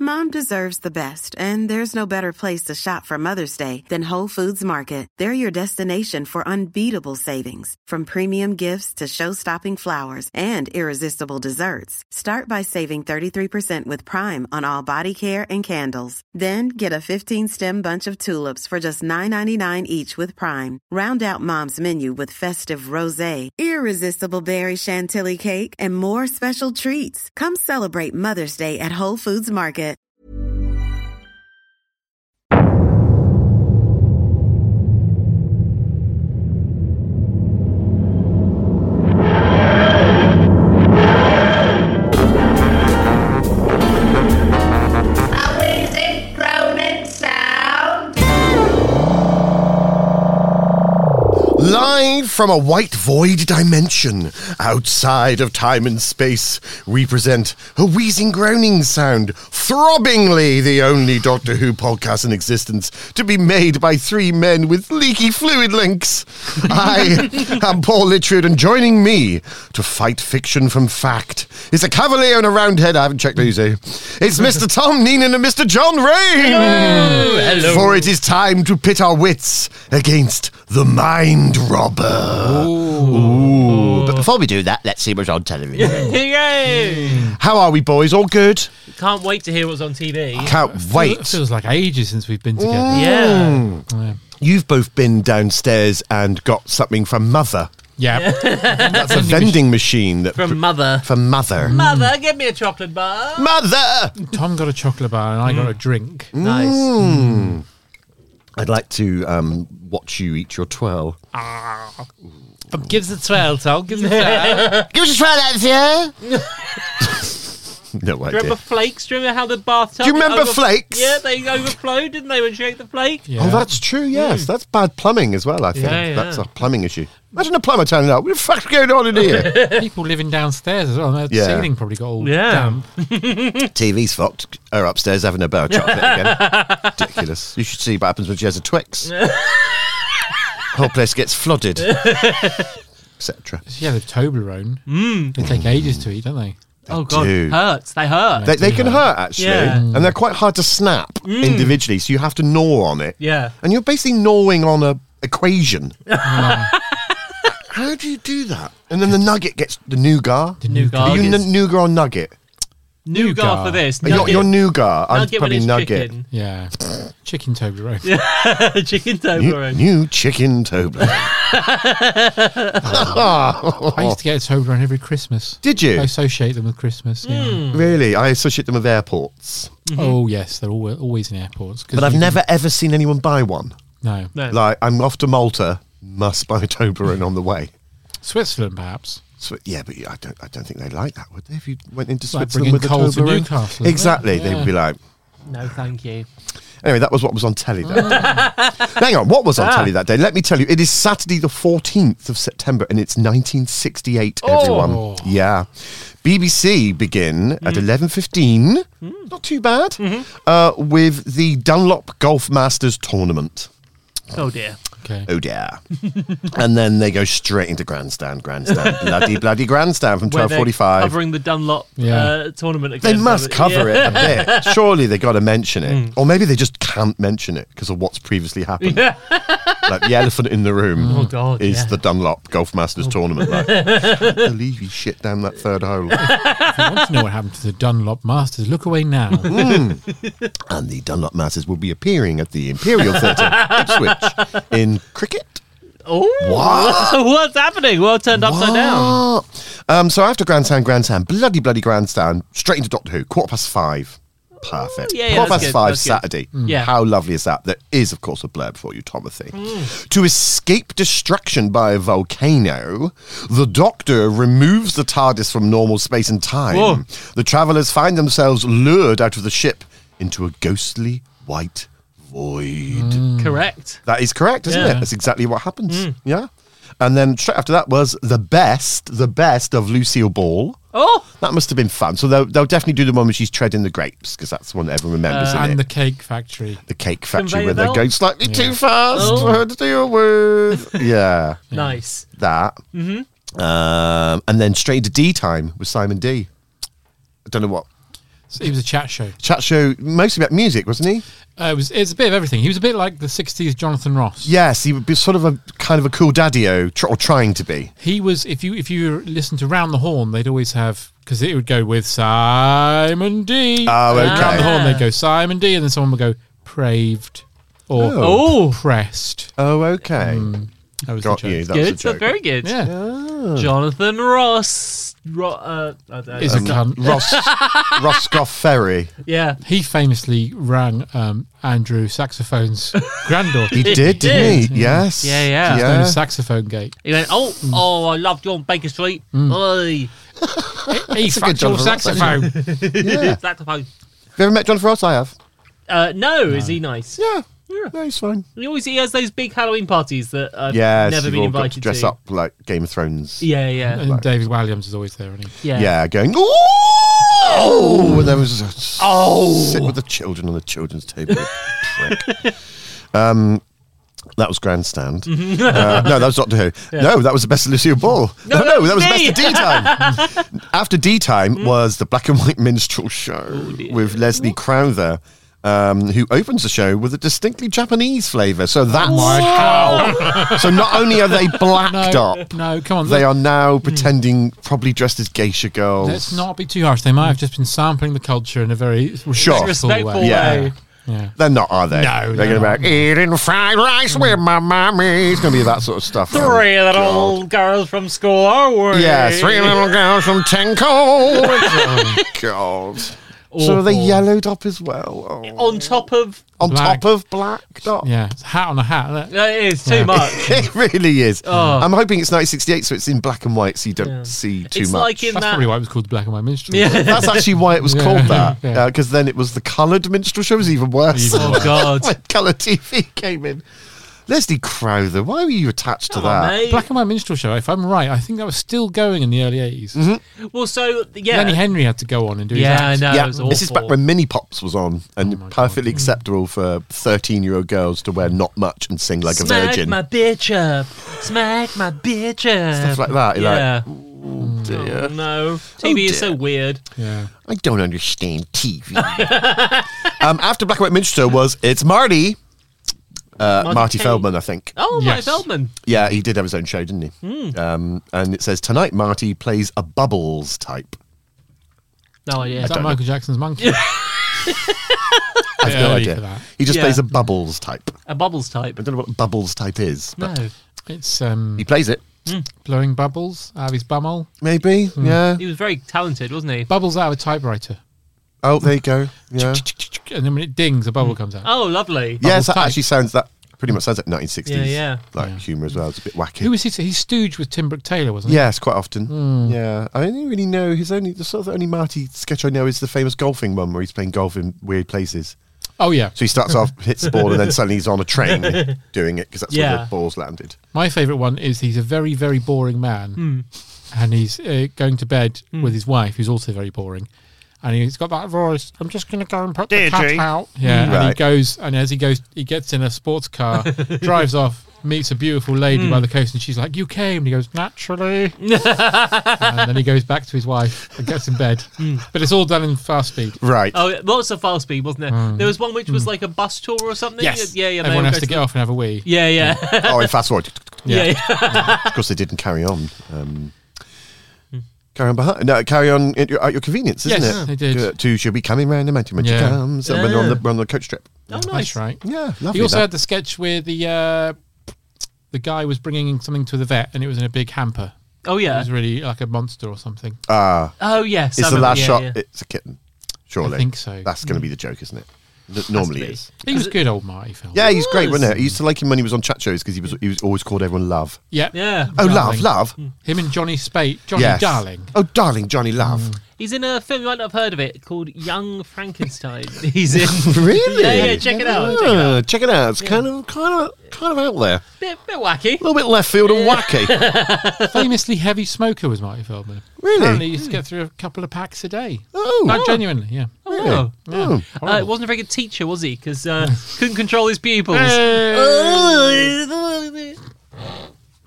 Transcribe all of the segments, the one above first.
Mom deserves the best, and there's no better place to shop for Mother's Day than Whole Foods Market. They're your destination for unbeatable savings, from premium gifts to show-stopping flowers and irresistible desserts. Start by saving 33% with Prime on all body care and candles. Then get a 15-stem bunch of tulips for just $9.99 each with Prime. Round out Mom's menu with festive rosé, irresistible berry chantilly cake, and more special treats. Come celebrate Mother's Day at Whole Foods Market. Live from a white void dimension, outside of time and space, we present a wheezing, groaning sound, throbbingly the only Doctor Who podcast in existence to be made by three men with leaky fluid links. I am Paul Litchfield, and joining me to fight fiction from fact is a cavalier and a roundhead. I haven't checked these. It's Mr. Tom Neenan and Mr. John Rain. Hello. For it is time to pit our wits against the Mind Robber. Ooh. But before we do that, let's see what's on television. Yay! How are we, boys? All good? Can't wait to hear what's on TV. Can't wait. It feels like ages since we've been together. Yeah. You've both been downstairs and got something from Mother. Yeah. That's a vending machine that From Mother. for Mother. Mother, give me a chocolate bar. Mother! Tom got a chocolate bar and I got a drink. Nice. I'd like to watch you eat your twirl. Give us a twirl, Tom. Give us a twirl. Give us a twirl, Alfia! No Do you idea. remember Flakes? Do you remember how the bathtub... Do you remember Flakes? Yeah, they overflowed, didn't they, when she ate the flake? Yeah. Oh, that's true, yes. That's bad plumbing as well, I think. Yeah, yeah. That's a plumbing issue. Imagine a plumber turning up. What the fuck's going on in here? People living downstairs as well. The Yeah. ceiling probably got all Yeah. damp. TV's fucked. Her upstairs having a bar of chocolate again. Ridiculous. You should see what happens when she has a Twix. Whole place gets flooded. Etc. Yeah, the Toblerone. They take ages to eat, don't they? Oh, God. do. Hurts. They hurt. They can hurt, actually. Yeah. And they're quite hard to snap individually, so you have to gnaw on it. Yeah. And you're basically gnawing on a equation. How do you do that? And then the nugget gets the nougat. Nougat. Are you Yes. nougat or nugget? Nougat for this. You're nougat. I'm Nugget when probably it's nugget. chicken. Yeah. Chicken Toblerone. Chicken New, Toblerone. new chicken Toblerone. I used to get a Toblerone every Christmas. Did you? I associate them with Christmas. Yeah. Really? I associate them with airports. Oh, yes. They're always in airports. 'Cause But I've you never ever seen anyone buy one. No. No. Like, I'm off to Malta, must buy a Toblerone on the way. Switzerland, perhaps. So, yeah, but I don't think they'd like that, would they? If you went into Like Switzerland bringing with a coal to Toblerone, Newcastle, isn't it? exactly. Yeah. They'd be like. No, thank you. Anyway, that was what was on telly that day. Hang on, what was on telly that day? Let me tell you, it is Saturday the 14th of September, and it's 1968. Everyone, yeah. BBC begin at 11:15. Not too bad. With the Dunlop Golf Masters tournament. Oh, dear. Okay. Oh dear. And then they go straight into grandstand, bloody grandstand from Where they're 12:45. covering the Dunlop Yeah. tournament again. They must cover Yeah. it a bit. Surely they got to mention it. Or maybe they just can't mention it because of what's previously happened. Yeah. Like the elephant in the room Oh, God, is yeah. the Dunlop Golf Masters tournament. Like, I can't believe he shit down that third hole. If you want to know what happened to the Dunlop Masters, look away now. And the Dunlop Masters will be appearing at the Imperial Theatre, Ipswich, in cricket. Oh, What? what's happening? World turned upside down. So after grandstand, bloody grandstand, straight into Doctor Who, 5:15. Perfect. Yeah, 5:5 that's good. Saturday. Yeah. How lovely is that? There is, of course, a blurb for you, Timothy. To escape destruction by a volcano, the Doctor removes the TARDIS from normal space and time. Whoa. The travellers find themselves lured out of the ship into a ghostly white void. Correct. That is correct, isn't Yeah. it? That's exactly what happens. Yeah. And then straight after that was the best of Lucille Ball. Oh, That must have been fun. So they'll definitely do the one where she's treading the grapes, because that's the one that everyone remembers, isn't And it? the Cake Factory. The Cake Factory, Conveyor where they're belt? going slightly too fast Oh. for her to deal with. Yeah. nice. That. And then straight into D Time with Simon D. I don't know what. He was a chat show. Chat show, mostly about music, wasn't he? It's a bit of everything. He was a bit like the 60s Jonathan Ross. Yes, he would be sort of a kind of a cool daddy-o, or trying to be. He was, if you listen to Round the Horn, they'd always have, because it would go with Simon D. Oh, okay. Round the Horn, they'd go Simon D, and then someone would go Praved or Pressed. Oh, okay. That was Got the joke. you. That was a Good. joke. Very good. Yeah. Jonathan Ross. Is a cunt. Roscoff Ferry. Yeah. He famously rang Andrew Saxophone's granddaughter. He did, didn't he? Yes. Yeah. Known as Saxophone Gate. He went, I loved you on Baker Street. Oi. He a good fucked your Jonathan Ross, saxophone. Yeah. Saxophone. Have you ever met Jonathan Ross? I have. No, is he nice? Yeah. No, he's fine. He has those big Halloween parties that I've Yes, never you've been all got invited to dress up like Game of Thrones. Yeah. And David Walliams is always there, isn't he? Yeah, going, oh! And there was sit with the children on the children's table. Prick. That was Grandstand. No, that was Doctor Who. Yeah. No, that was the best of Lucille Ball. No, that was the best of D Time. After D Time was the Black and White Minstrel Show with Leslie Crowther. Who opens the show with a distinctly Japanese flavour. So that's So not only are they blacked up, No, come on. they are now pretending, probably dressed as geisha girls. Let's not be too harsh. They might have just been sampling the culture in a very respectful way. Yeah. They're not, are they? No, they're going to be like, eating fried rice with my mommy. It's going to be that sort of stuff. Three little girls from school, are we? Yeah, 3 little girls from Tenko. Oh, God. Awful. So are they yellowed up as well? Oh. On top of... top of blacked up? Yeah, it's a hat on a hat. It is too much. It really is. Oh. I'm hoping it's 1968, so it's in black and white, so you don't see too It's much. like in That's that... probably why it was called the Black and White Minstrel. Yeah. That's actually why it was called that. Yeah. Because then it was the coloured minstrel show. It was even worse. Oh, God. When colour TV came in. Leslie Crowther, why were you attached to that? Mate. Black and White Minstrel Show, if I'm right, I think that was still going in the early 80s. Well, so, yeah. Lenny Henry had to go on and do his Yeah, I act. know. Yeah, It was awful. this is back when Mini Pops was on and perfectly acceptable for 13-year-old girls to wear not much and sing like a virgin. Smack my bitch up. Smack my bitch up. Stuff like that. You're Yeah. like, dear. No. TV is dear. so weird. Yeah. I don't understand TV. After Black and White Minstrel was It's Marty. Marty Kaye. Feldman, I think. Oh, Yes. Marty Feldman. Yeah, he did have his own show, didn't he? And it says, tonight Marty plays a Bubbles type. No idea. Is that Michael Jackson's monkey? I have no early for idea. that. He just Yeah. plays a Bubbles type. A Bubbles type. I don't know what Bubbles type is, but No. It's he plays it. blowing bubbles out of his bumhole. Maybe, yeah. He was very talented, wasn't he? Bubbles out of a typewriter. Oh, there you go. Yeah. And then when it dings, a bubble comes out. Oh, lovely. Yes, that type. actually sounds pretty much sounds like 1960s. Yeah. Like humour as well. It's a bit wacky. Who was he? He stooged with Tim Brooke Taylor, wasn't he? Yes, quite often. Yeah, I don't really know. The only Marty sketch I know is the famous golfing one where he's playing golf in weird places. Oh, yeah. So he starts off, hits the ball, and then suddenly he's on a train doing it because that's where the ball's landed. My favourite one is he's a very, very boring man. And he's going to bed with his wife, who's also very boring. And he's got that voice. I'm just going to go and put the cat out. Yeah, and he Right. goes, and as he goes, he gets in a sports car, drives off, meets a beautiful lady by the coast, and she's like, "You came?" And he goes, "Naturally." And then he goes back to his wife and gets in bed. But it's all done in fast speed. Right. Oh, lots of fast speed, wasn't there? There was one which was like a bus tour or something. Yes. Yeah. Everyone has to get off and have a wee. Yeah. Oh, and fast forward. Yeah. Of course, they didn't carry on. Carry on at your convenience, isn't Yes, it? they did. To she'll be coming round the mountain when she Yeah. comes. And when we're on the coach trip. Oh, nice. That's right. Yeah, lovely. He also that. had the sketch where the guy was bringing something to the vet, and it was in a big hamper. Oh, It yeah. was really like a monster or something. Oh, yes. I It's the remember, last yeah, shot. yeah. It's a kitten. Surely. I think so. That's going to be the joke, isn't it? It normally to be. is. He was good, old Marty Feldman. Yeah, he's great, was. wasn't it? I used to like him when he was on chat shows because he was always called everyone Love. Yeah. Yeah. Oh, Darling. Love. Him and Johnny Spate. Johnny Yes. Darling. Oh, darling, Johnny Love. He's in a film you might not have heard of it called Young Frankenstein. He's in. Really? Yeah, check it out. Check it out. Check it out. It's kind of out there. Bit wacky. A little bit left field and wacky. Famously heavy smoker was Marty Feldman. Really? Apparently he used to get through a couple of packs a day. Oh. No, genuinely, yeah. Oh. Oh. It wasn't a very good teacher, was he? Because couldn't control his pupils.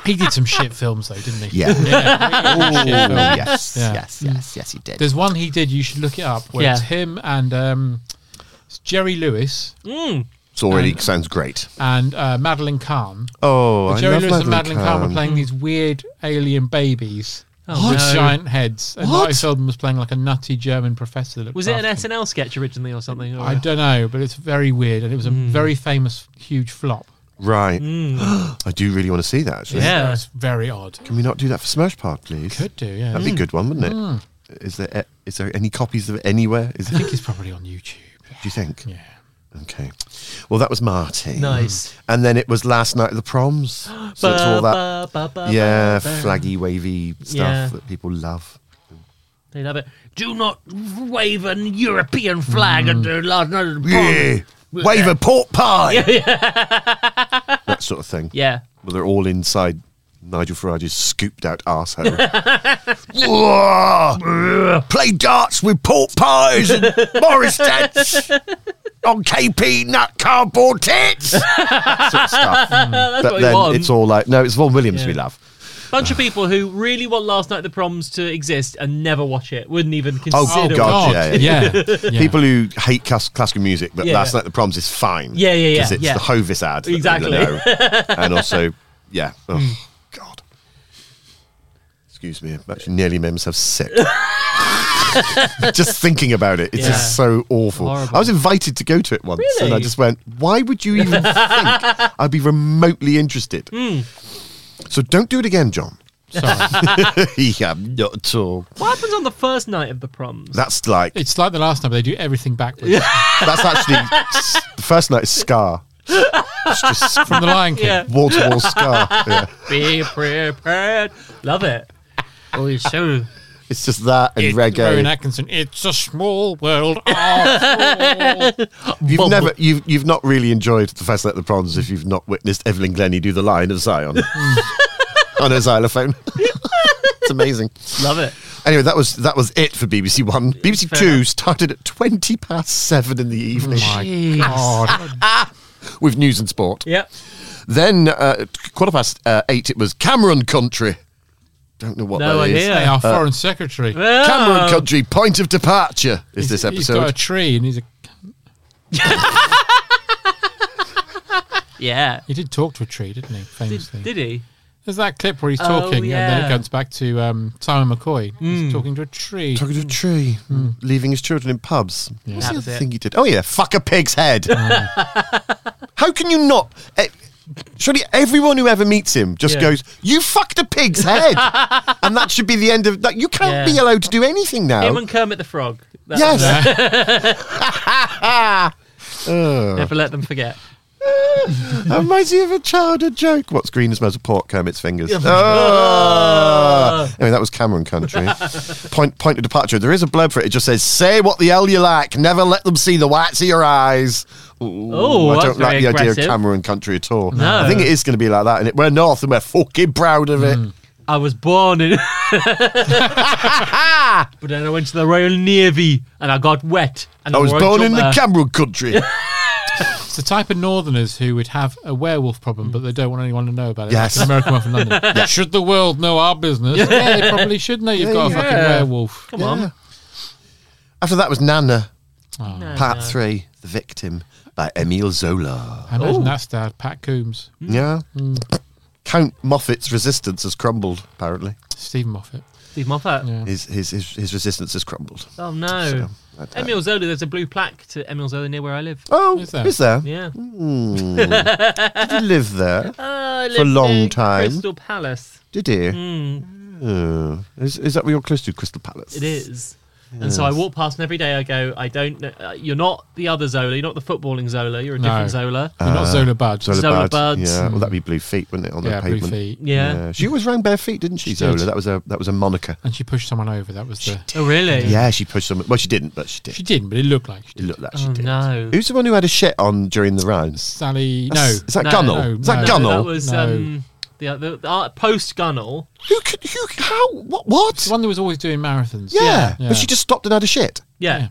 He did some shit films though, didn't he? Yeah. Really shit Oh, films. yes, Yeah. yes, he did. There's one he did. You should look it up. Where it's him and it's Jerry Lewis It's already sounds great. and Madeline Kahn. Oh, But I Jerry love Lewis and Madeline Kahn were Kahn. playing these weird alien babies Oh, with no. giant heads. And What? Marty Feldman was playing like a nutty German professor. That Was it an looked after them. SNL sketch originally or something? Or I don't know, but it's very weird, and it was a very famous, huge flop. Right. I do really want to see that, actually. Yeah. It's very odd. Can we not do that for Smash Park, please? Could do, yeah. That'd be a good one, wouldn't it? Is there any copies of it anywhere? I think it's probably on YouTube. Do you think? Yeah. Okay. Well, that was Marty. Nice. And then it was Last Night of the Proms. So it's all that, flaggy, wavy stuff Yeah. that people love. They love it. Do not wave an European flag at the last night of the Yeah. prom. Wave a pork pie. That sort of thing. Yeah. Well, they're all inside Nigel Farage's scooped out arsehole. Whoa! Play darts with pork pies and Morris tents on KP nut cardboard tits. That sort of stuff. That's But what we then want. it's all like, no, it's Vaughan Williams Yeah. we love. Bunch of people who really want Last Night at the Proms to exist and never watch it. Wouldn't even consider Oh, God, watching yeah. Yeah. People who hate classical music, but Yeah. Last Night at the Proms is fine. Yeah, yeah, yeah, Because it's yeah. the Hovis ad. that they Exactly. know. And also, yeah. Oh, God. Excuse me. I've actually nearly made myself sick. Just thinking about it, it's Yeah. just so awful. Horrible. I was invited to go to it once, and I Really? just went, why would you even think I'd be remotely interested? So don't do it again, John. Sorry. Yeah, not at all. What happens on the first night of the Proms? That's like, It's like the last time, they do everything backwards. that's actually, the first night is Scar. It's just From The Lion King. Yeah. wall to wall Scar. Yeah. Be prepared. Love it. Oh, it's so... It's just that and Rowan reggae. Atkinson, it's a small world after all. You've not really enjoyed the first night of the Proms if you've not witnessed Evelyn Glennie do the Lion of Zion on her xylophone. It's amazing. Love it. Anyway, that was it for BBC One. BBC Fair Two enough. started at 7:20 in the evening Jeez. God. with news and sport. Yep. Then 8:15, it was Cameron Country. Don't know what No that is. idea. Hey, our foreign secretary. Cameron Country, point of departure is this He's got a episode. tree and he's a. Yeah. He did talk to a tree, didn't he? Famously. Did he? There's that clip where he's Oh, talking and then yeah. it goes back to Simon McCoy. He's talking to a tree. Talking to a tree, leaving his children in pubs. What's That the was other it. thing he did? Oh yeah, fuck a pig's head. How can you not? Surely everyone who ever meets him just Yeah. goes, "You fucked a pig's head," and that should be the end of that. You can't Yeah. be allowed to do anything now. Him and Kermit the Frog. That Yes. was- Never let them forget. That reminds me of a childhood joke. What's green and smells of pork? Kermit's fingers. Oh. Anyway, that was Cameron Country. Point of departure. There is a blurb for it. It just says, "Say what the hell you like. Never let them see the whites of your eyes." Ooh, Oh, I that's don't like very the idea of aggressive. Cameron Country at all. No. I think it is going to be like that. And we're north and we're fucking proud of it. I was born in... But then I went to the Royal Navy and I got wet. And I was wore a born in the jumper. Cameron Country. It's the type of northerners who would have a werewolf problem, but they don't want anyone to know about it. Yes. Like an American one from London. Should the world know our business? Yeah, they probably should know you've got a fucking werewolf. Come on. After that was Nana, No, Part no. 3, The Victim, by Emile Zola. I imagine that starred Pat Coombs, Yeah. Count Moffat's resistance has crumbled, apparently. Stephen Moffat. Steve Moffat. Yeah. His resistance has crumbled. Oh, no. So, Emile Zola, there's a blue plaque to Emile Zola near where I live. Oh, Is there? is there? Yeah. Did you live there? I For a lived long near time. Crystal Palace. Did you? Mm, Oh. Is that where you're close to, Crystal Palace? it is. And so I walk past and every day I go, I don't know. You're not the other Zola. You're not the footballing Zola. You're a No. different Zola. You're not Zola Bud. Zola Buds. Yeah, well, that'd be Blue Feet, wouldn't it, on Yeah, the Blue pavement? Feet. Yeah. She always ran bare feet, didn't she, She Zola? did. That was a moniker. And she pushed someone over. That was the. Oh, really? Yeah, she pushed someone. Well, she didn't, but she did. She didn't, but it looked like she It did. looked like she Oh, did. no. Who's the one who had a shit on during the rounds? Sally. No. Is that No, Gunnell? no, Is that no. Gunnell? That was No. the post Gunnel. How? What? The one that was always doing marathons. Yeah, Yeah. but she just stopped and had a shit. Yeah.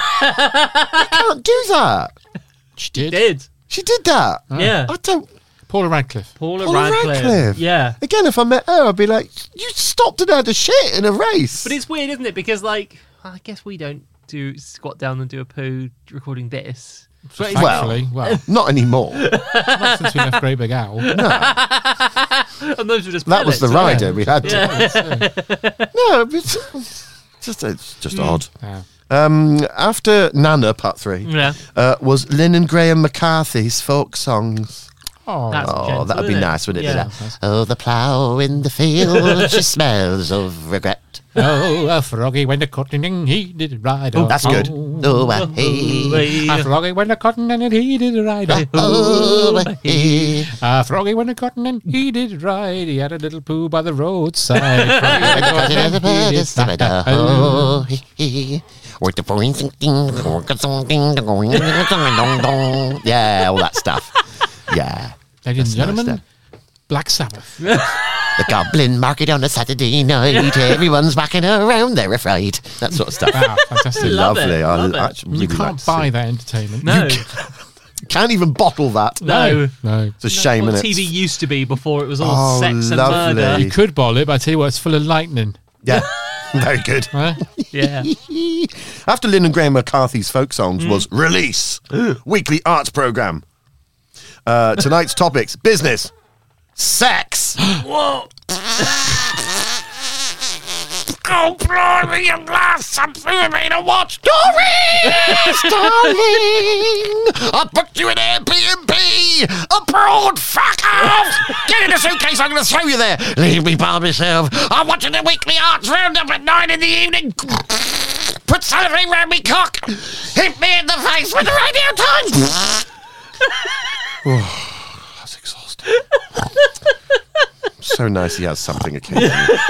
Can't do that. She did. Did. She did that. Yeah. I don't. Paula Radcliffe. Paula Paula Radcliffe. Radcliffe. Yeah. Again, if I met her, I'd be like, you stopped and had a shit in a race. But it's weird, isn't it? Because, like, I guess we don't do squat down and do a poo recording this. But it's- Thankfully, well, Not anymore. not since we left Great Big Owl. and those were just That was the pellets, rider we had to. No, it's just odd. Yeah. After Nana, part 3, Yeah. was Lynn and Graham McCarthy's folk songs. Oh, That's gentle, That would be isn't it? nice, wouldn't it? Yeah. Oh, the plough in the field, she smells of regret. oh, a froggy went a cotton and he did ride. Oh, that's good. Oh, hey. A froggy went a cotton and he did ride. Oh, hey. A froggy went a cotton and he did ride. He had a little poo by the roadside. Froggy went a cotton and he did ride. Oh, hey. With the yeah, all that stuff. Yeah. Ladies and That's nice gentlemen, stuff. Black Sabbath. The Goblin Market on a Saturday night. Everyone's whacking around, they're afraid. That sort of stuff. Wow, fantastic. Love it, Lovely. love it. Actually You really like can't to buy see. that entertainment. No. Can't even bottle that. No. No. It's a shame, What isn't TV it? used to be before it was all Oh, sex and lovely. murder. You could bottle it, but I tell you what, it's full of lightning. Yeah. Very good. Huh? Yeah. After Lynn and Graham McCarthy's folk songs was Release, weekly arts program. Tonight's topics: business, sex. Whoa. Oh, blimey, at last, something for me to watch. Doris, darling, I booked you an Airbnb. Abroad, fuck off. Get in the suitcase, I'm going to throw you there. Leave me by myself. I'm watching the weekly arts roundup at 9 in the evening. Put something round me cock. Hit me in the face with the Radio Times. That's exhausting. So nice he has something occasionally.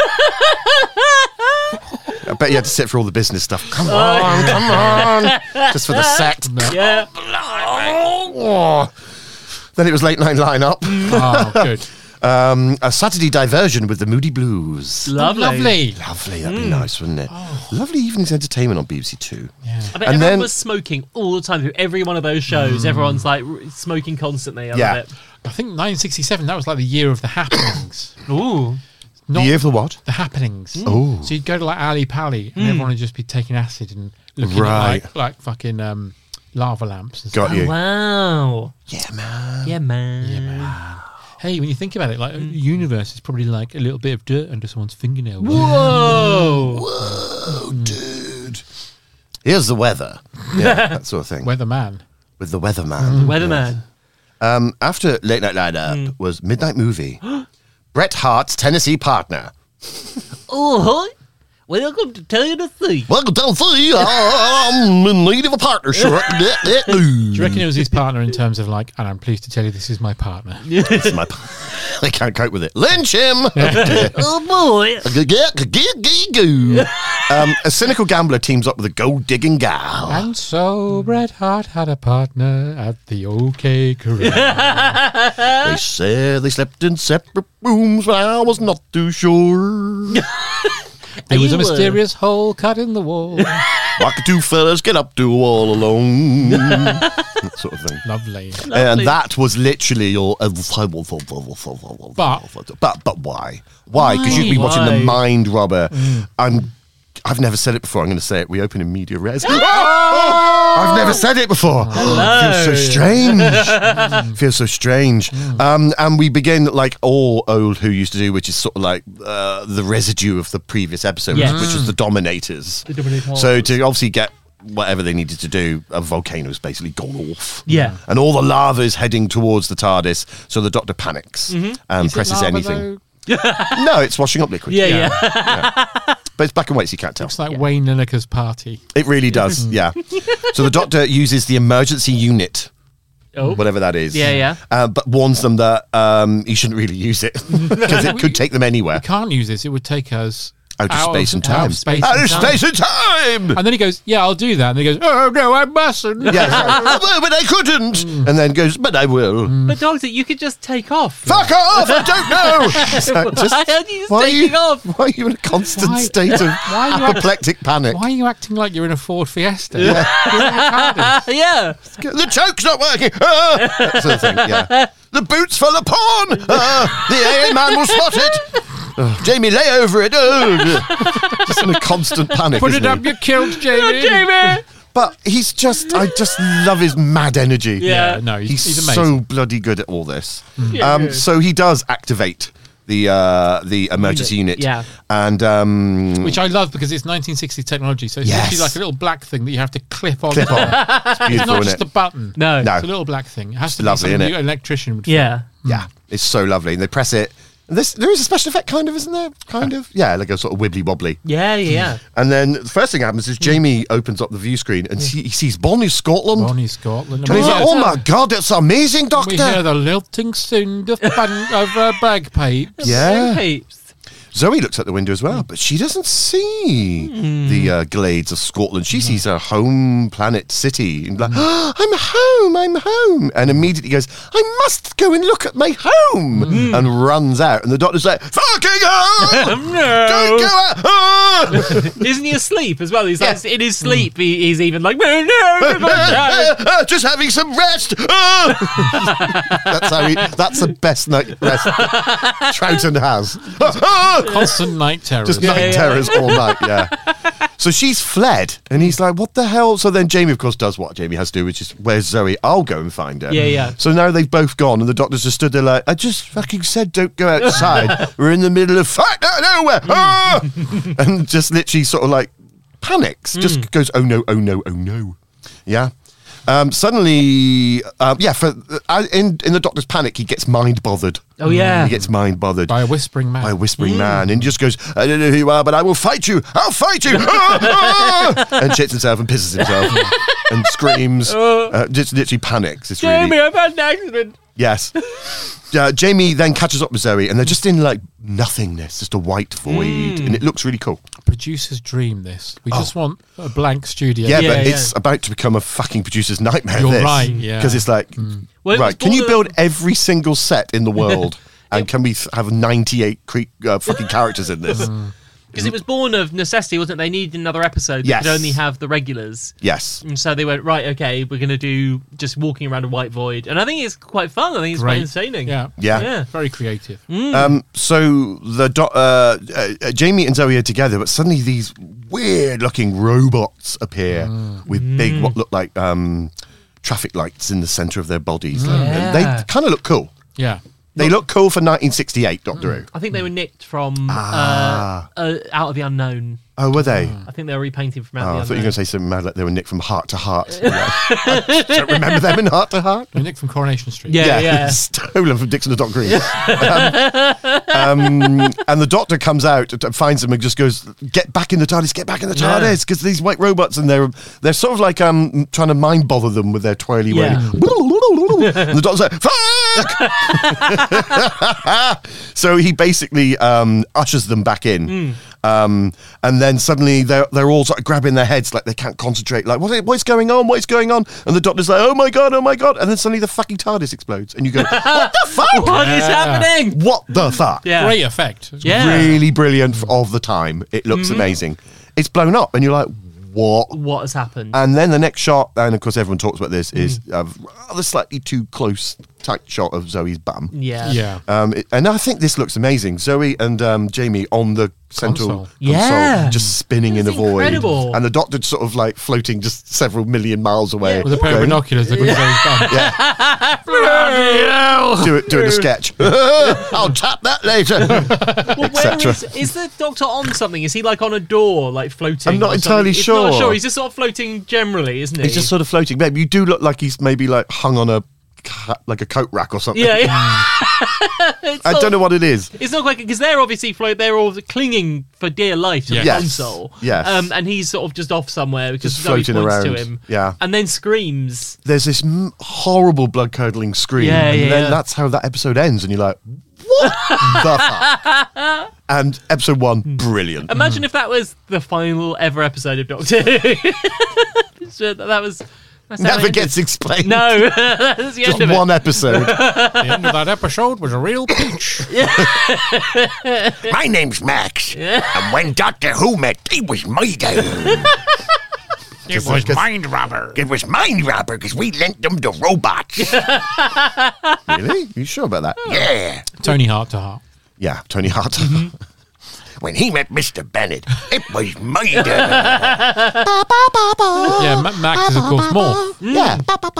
I bet you had to sit for all the business stuff. Come on. Just for the sex. Yeah. Oh. Then it was late night lineup. Oh, good. A Saturday diversion with the Moody Blues. Lovely. Lovely. Lovely, that'd be nice, wouldn't it? Lovely evening's entertainment on BBC Two. Yeah. I bet And everyone then- was smoking all the time through every one of those shows. Everyone's like smoking constantly. I Yeah. love it. I think 1967, that was like the year of the happenings. Ooh. The year of the what? The happenings. Oh. So you'd go to like Ali Pali and everyone would just be taking acid and looking Right. at like fucking lava lamps and stuff. Got you. Wow. Yeah, man. Yeah, man. Hey, when you think about it, like the universe is probably like a little bit of dirt under someone's fingernail. Whoa. Whoa, dude. Here's the weather. Yeah, that sort of thing. Weatherman. With the weatherman. Weatherman. After Late Night Lineup was Midnight Movie. Bret Hart's Tennessee Partner. Oh, welcome to Tennessee. Welcome to Tennessee. I'm in need of a partnership. Do you reckon it was his partner in terms of like, and I'm pleased to tell you this is my partner? It's my I can't cope with it. Lynch him. Oh boy. A cynical gambler teams up with a gold-digging gal. And so Bret Hart had a partner at the OK Corral. They said they slept in separate rooms, but I was not too sure. There was You a were. mysterious hole cut in the wall. Why could two fellas get up to all alone? That sort of thing. Lovely. And that was literally your. But why? Why? Because you've been watching Why? The Mind Robber. I've never said it before. I'm going to say it. We open in media res. I've never said it before. Feels so strange. Feels so strange. And we begin like all old Who used to do, which is sort of like the residue of the previous episode, Yes. which was the Dominators. So to obviously get whatever they needed to do, a volcano's basically gone off. Yeah. And all the lava is heading towards the TARDIS, so the Doctor panics and presses Lava, anything. though? No, it's washing up liquid. Yeah. But it's black and white, so you can't tell. It's like Wayne Lineker's party. It really does, yeah. So the Doctor uses the emergency unit, Oh. whatever that is. Yeah. But warns them that he shouldn't really use it because it could take them anywhere. Can't use this. It would take us Out of space and time. Out of space Out and of time. space and time! And then he goes, yeah, I'll do that. And then he goes, oh, no, I mustn't. Yeah, it's like, oh, but I couldn't. And then goes, but I will. But Doctor, you could just take off. Fuck off! I don't know. It's like, Why are you why are taking you, off? Why are you in a constant Why- state of why are you apoplectic panic? Why are you acting like you're in a Ford Fiesta? You're in a car. Yeah. The choke's not working. Ah! That sort of thing, yeah. The boot's full of porn! The AA man will spot it! Oh, Jamie, lay over it! Oh. Just in a constant panic. Put it isn't up he? your kilt, Jamie. Jamie! But I just love his mad energy. Yeah. No, he's He's amazing. so bloody good at all this. Yeah. So he does activate the emergency unit. Yeah. And Which I love because it's 1960s technology, so it's Yes. literally like a little black thing that you have to clip on. clip on. It's It's beautiful, not isn't just a it? button. No. No. It's a little black thing. It has to Lovely, be something innit? an electrician would. Yeah. Yeah, it's so lovely. And they press it. And there is a special effect, kind of, isn't there? Kind of. Yeah, like a sort of wibbly wobbly. Yeah. And then the first thing that happens is Jamie opens up the view screen and he sees Bonnie, Scotland. Bonnie, Scotland. And he's like, we oh my God, that's amazing, hear Doctor. the lilting sound of bagpipes. Yeah. Heaps. Zoe looks out the window as well, but she doesn't see the glades of Scotland. She sees her home planet city. And like, oh, I'm home. And immediately goes, I must go and look at my home. And runs out. And the doctor's like, fucking hell! No. Don't go out! Ah! Isn't he asleep as well? He's Yeah. like, in his sleep, he's even like, no. Just having some rest. Ah! That's the best night rest Troughton has. Constant night terrors. Just night terrors all night, yeah. So she's fled, and he's like, what the hell? So then Jamie, of course, does what Jamie has to do, which is, where's Zoe? I'll go and find her. Yeah. So now they've both gone, and the doctor's just stood there like, I just fucking said don't go outside. We're in the middle of fight out of nowhere. Ah! And just literally sort of like panics. Just goes, oh no, oh no, oh no. Yeah. Suddenly, in the doctor's panic, he gets mind bothered. Oh, yeah. He gets mind bothered. By a whispering man. By a whispering man, and he just goes, I don't know who you are, but I will fight you. I'll fight you. Ah, ah! And shits himself and pisses himself and screams. Just literally panics. It's Jamie, really I've had an accident. yes. Jamie then catches up with Zoe, and they're just in like nothingness, just a white void, and it looks really cool. Producer's dream, this. We just want a blank studio. Yeah, Yeah, but yeah. it's about to become a fucking producer's nightmare. You're this, right, yeah. Because it's like, Well, it was right, can you born build every single set in the world, and can we have 98 fucking characters in this? Because it was born of necessity, wasn't it? They needed another episode that Yes. could only have the regulars. Yes. And so they went, right, okay, we're going to do just walking around a white void. And I think it's quite fun. I think it's quite Great. entertaining. Yeah. Yeah. Very creative. So the Jamie and Zoe are together, but suddenly these weird-looking robots appear with big, what look like traffic lights in the center of their bodies. Yeah. They kind of look cool. Yeah. They look cool for 1968, Doctor Who. I think they were nicked from Out of the Unknown. Oh, were they? I think they were repainting from Out Oh, I of thought the you were Unknown. going to say something mad like they were nicked from Heart to Heart. I don't remember them in Heart to Heart. Nick from Coronation Street. Yeah. Stolen from Dixon and Doc Green. And the Doctor comes out, finds them, and just goes, "Get back in the TARDIS! Get back in the Yeah. TARDIS!" Because these white robots, and they're sort of like trying to mind bother them with their twirly way. Yeah. And the Doctor's like, "Fuck!" So he basically ushers them back in. And then suddenly they're all sort of grabbing their heads like they can't concentrate. Like, what's going on? What is going on? And the Doctor's like, oh my God. And then suddenly the fucking TARDIS explodes. And you go, what the fuck? What is happening? What the fuck? Yeah. Great effect. Yeah. Really brilliant of the time. It looks amazing. It's blown up. And you're like, what? What has happened? And then the next shot, and of course everyone talks about this, is a rather slightly too close, tight shot of Zoe's bum. Yeah. Yeah. And I think this looks amazing. Zoe and Jamie on the central Console. Yeah. just spinning in It's the void. incredible. And the Doctor sort of like floating just several million miles away. With a pair of going, binoculars, they're going to doing a sketch. I'll tap that later. Well, where etc. is the Doctor on something? Is he like on a door, like floating? I'm not or entirely something? sure. Not sure. He's just sort of floating generally, isn't he? He's just sort of floating. Babe, you do look like he's maybe like hung on a coat rack or something. Yeah. I don't know what it is. It's not quite because they're obviously they're all clinging for dear life to the Yes. console. Yes. And he's sort of just off somewhere because Just Zoe floating points around. to him. Yeah. And then screams. There's this horrible blood-curdling scream. Yeah, and yeah, then yeah. that's how that episode ends. And you're like, what the fuck? And episode 1, brilliant. Imagine if that was the final ever episode of Doctor Who. Sure, that's how Never it ended. gets explained. No, that's the Just end of it. one episode. The end of that episode was a real peach. My name's Max. And when Doctor Who met, he was my dad. It was mind rubber. It was mind rubber because we lent them to robots. Really? You sure about that? Yeah. Tony Hart to Heart. Yeah, Tony Hart. When he met Mr. Bennett, it was murder. Yeah, Max is of course Morph. Yeah.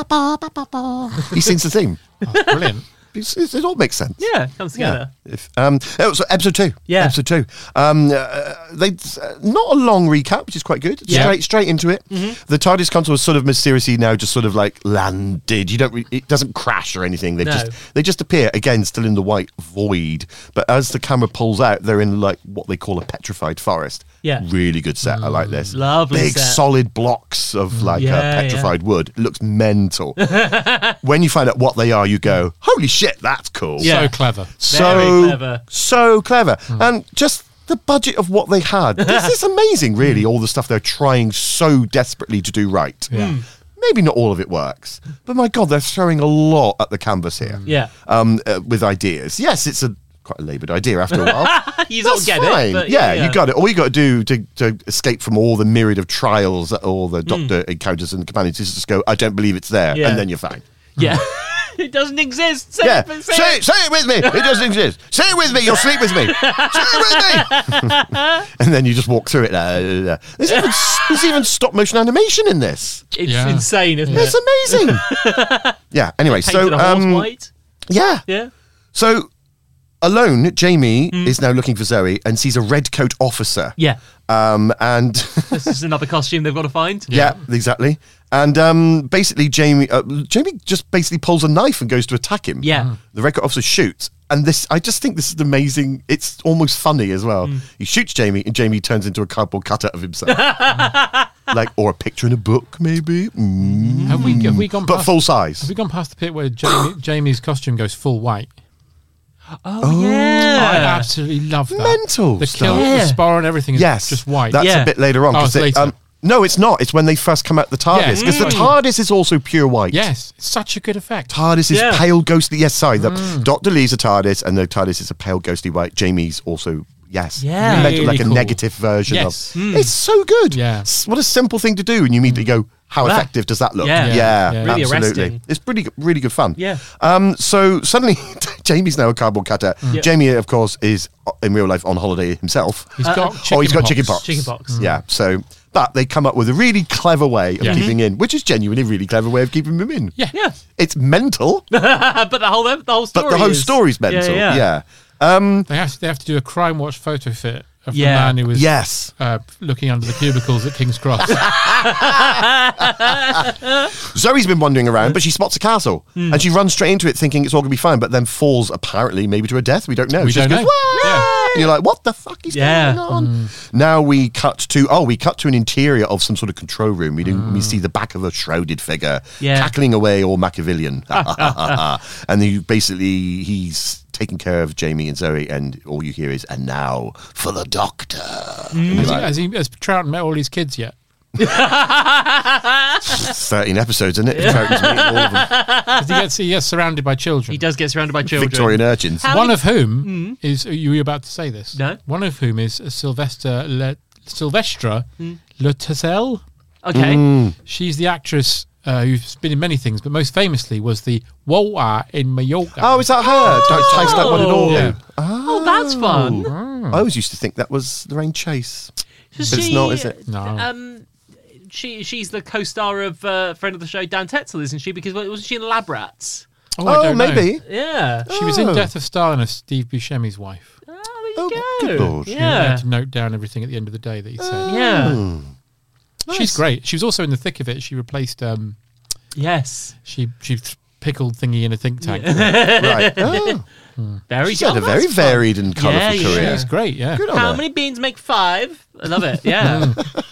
He sings the theme. Oh, brilliant. It all makes sense. Yeah, comes together. So episode 2. Yeah. Episode 2. They not a long recap, which is quite good. Yeah. Straight into it. The TARDIS console is sort of mysteriously now just sort of like landed. It doesn't crash or anything. They just appear again, still in the white void. But as the camera pulls out, they're in like what they call a petrified forest. Yeah. Really good set. I like this. Lovely Big set. solid blocks of like petrified wood. It looks mental. When you find out what they are, you go, holy shit, that's cool. Yeah. So clever. Very clever. So clever. And just the budget of what they had. This is amazing, really, all the stuff they're trying so desperately to do right. Yeah. Maybe not all of it works, but my God, they're throwing a lot at the canvas here. Yeah. With ideas. Yes, it's quite a laboured idea after a while. You sort of That's get fine. it. But yeah, you got it. All you got to do to escape from all the myriad of trials that all the Doctor encounters and the companions is just go, I don't believe it's there, Yeah. and then you're fine. Yeah. It doesn't exist. Say Yeah, it, say it with me. It doesn't exist. Say it with me. You'll sleep with me. Say it with me. And then you just walk through it. There's even stop motion animation in this. It's Yeah. insane, isn't It's it? amazing. Yeah. Anyway, Painted a horse white. yeah. Yeah. So alone, Jamie is now looking for Zoe and sees a red coat officer. Yeah. And This is another costume they've got to find. yeah, exactly. And basically, Jamie just basically pulls a knife and goes to attack him. Yeah. The red coat officer shoots. And I just think this is amazing. It's almost funny as well. He shoots Jamie, and Jamie turns into a cardboard cutout of himself, or a picture in a book, maybe. Have we gone But past, full size. Have we gone past the bit where Jamie's costume goes full white? Oh, yeah. I absolutely love that. Mental The stuff. kill, Yeah. the spar and everything is Yes, just white. That's Yeah. a bit later on. Oh, 'cause it's later. No, it's not. It's when they first come out the TARDIS, because the TARDIS is also pure white. Yes, it's such a good effect. TARDIS is Yeah. pale, ghostly. Yes, sorry. Dr. Lee's a TARDIS, and the TARDIS is a pale, ghostly white. Jamie's also, yes. Yeah. Like Really a cool. negative version Yes. of. It's so good. Yeah. What a simple thing to do, and you immediately go, how Wow. effective does that look? Yeah. Yeah, Yeah. Really absolutely. arresting. It's really good fun. Yeah. So suddenly, Jamie's now a cardboard cutout. Yeah. Jamie, of course, is in real life on holiday himself. He's got He's got chickenpox. Chickenpox. Yeah. So, but they come up with a really clever way of Yeah. keeping in, which is genuinely a really clever way of keeping him in. Yeah. Yeah. It's mental, But the whole story but the whole is- story's mental. Yeah. They have to do a Crime Watch photo fit of Yeah. the man who was Yes. looking under the cubicles at King's Cross. Zoe's been wandering around, but she spots a castle, and she runs straight into it, thinking it's all gonna be fine, but then falls apparently maybe to her death. We don't know. We She just don't goes, know. "Wah!" Yeah. And you're like, what the fuck is Yeah. going on? Now we cut to an interior of some sort of control room. We see the back of a shrouded figure Yeah. cackling away, all Machiavellian, and he's taking care of Jamie and Zoe, and all you hear is, and now for the Doctor. And you're like, Has Troughton met all his kids yet? 13 episodes, isn't it? Troughton's meeting all of them. 'Cause he gets surrounded by children. He does get surrounded by children. Victorian urchins. How- One of whom is, you were about to say this. No. One of whom is Sylvestra Le Tassel. Okay. She's the actress who's been in many things, but most famously was the Walwa in Mallorca. Oh, is that her? Don't taste that one at all. Yeah. Oh, that's fun. I always used to think that was Lorraine Chase. But it's not, is it? No. She's the co-star of friend of the show Dan Tetzel, isn't she? Because wasn't she in Lab Rats? I Oh, don't know. maybe. Yeah. She was in Oh. Death of Stalin as Steve Buscemi's wife. Oh, Oh, there you good go. lord. I Yeah. had to note down everything at the end of the day that he said. Yeah. She's great. She was also in the thick of it. She replaced Yes. she pickled thingy in a think tank. Right. Oh, Very she's had a good. very That's fun. varied and colourful Yeah, yeah. career. She's great, yeah. Good on How her. many beans make 5? I love it. Yeah.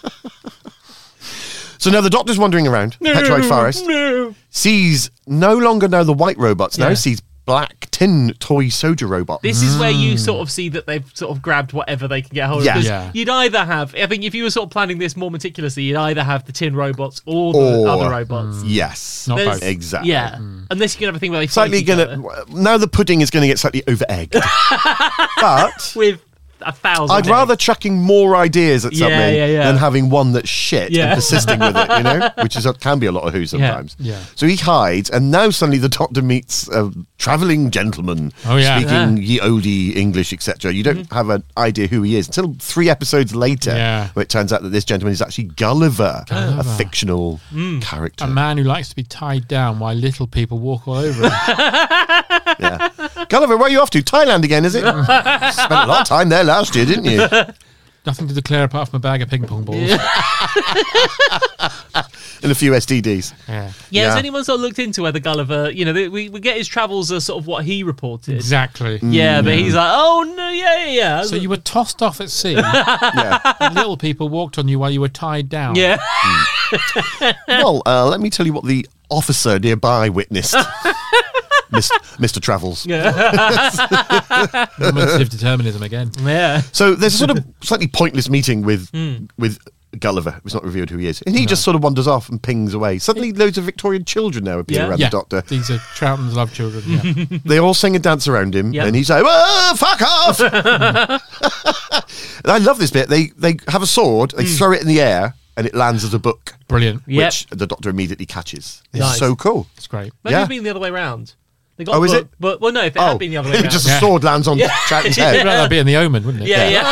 So now the Doctor's wandering around Petrified Forest, No. sees no longer now the white robots, now Yeah. sees black tin toy soldier robot. This is where you sort of see that they've sort of grabbed whatever they can get hold of. Yeah. 'Cause Yeah. You'd either have, I think if you were sort of planning this more meticulously, you'd either have the tin robots or the Or- other robots. Yes. Not There's- both. Exactly. Yeah. Unless you can have a thing where they Slightly fight each gonna now the pudding is gonna get slightly over egged. But with 1,000. I'd rather chucking more ideas at something yeah. than having one that's shit and persisting with it, you know? Which can be a lot of Who sometimes. Yeah. So he hides, and now suddenly the Doctor meets a travelling gentleman speaking ye olde English, etc. You don't have an idea who he is until 3 episodes later, where it turns out that this gentleman is actually Gulliver. A fictional character. A man who likes to be tied down while little people walk all over him. Yeah. Gulliver, where are you off to? Thailand again, is it? Spent a lot of time there last year, didn't you? Nothing to declare apart from a bag of ping pong balls. And a few STDs. Yeah, has anyone sort of looked into whether Gulliver, you know, we get his travels as sort of what he reported. Exactly. Yeah, but he's like, oh, no, yeah. So you were tossed off at sea. And little people walked on you while you were tied down. Yeah. Well, let me tell you what the officer nearby witnessed. Mr. Travels. Normative determinism again. Yeah. So there's a sort of slightly pointless meeting with Gulliver. It's not revealed who he is. And he just sort of wanders off and pings away. Suddenly loads of Victorian children now appear around the Doctor. These are Troughton's love children. Yeah. They all sing and dance around him. And he's like, "Whoa, fuck off!" And I love this bit. They have a sword, they throw it in the air, and it lands as a book. Brilliant. Which the Doctor immediately catches. It's Nice. so cool. It's great. Maybe it's been the other way around. They got is it? But well, no, if it had been the other way around. Just a sword lands on Troughton's head. That'd be in the Omen, wouldn't it? Yeah.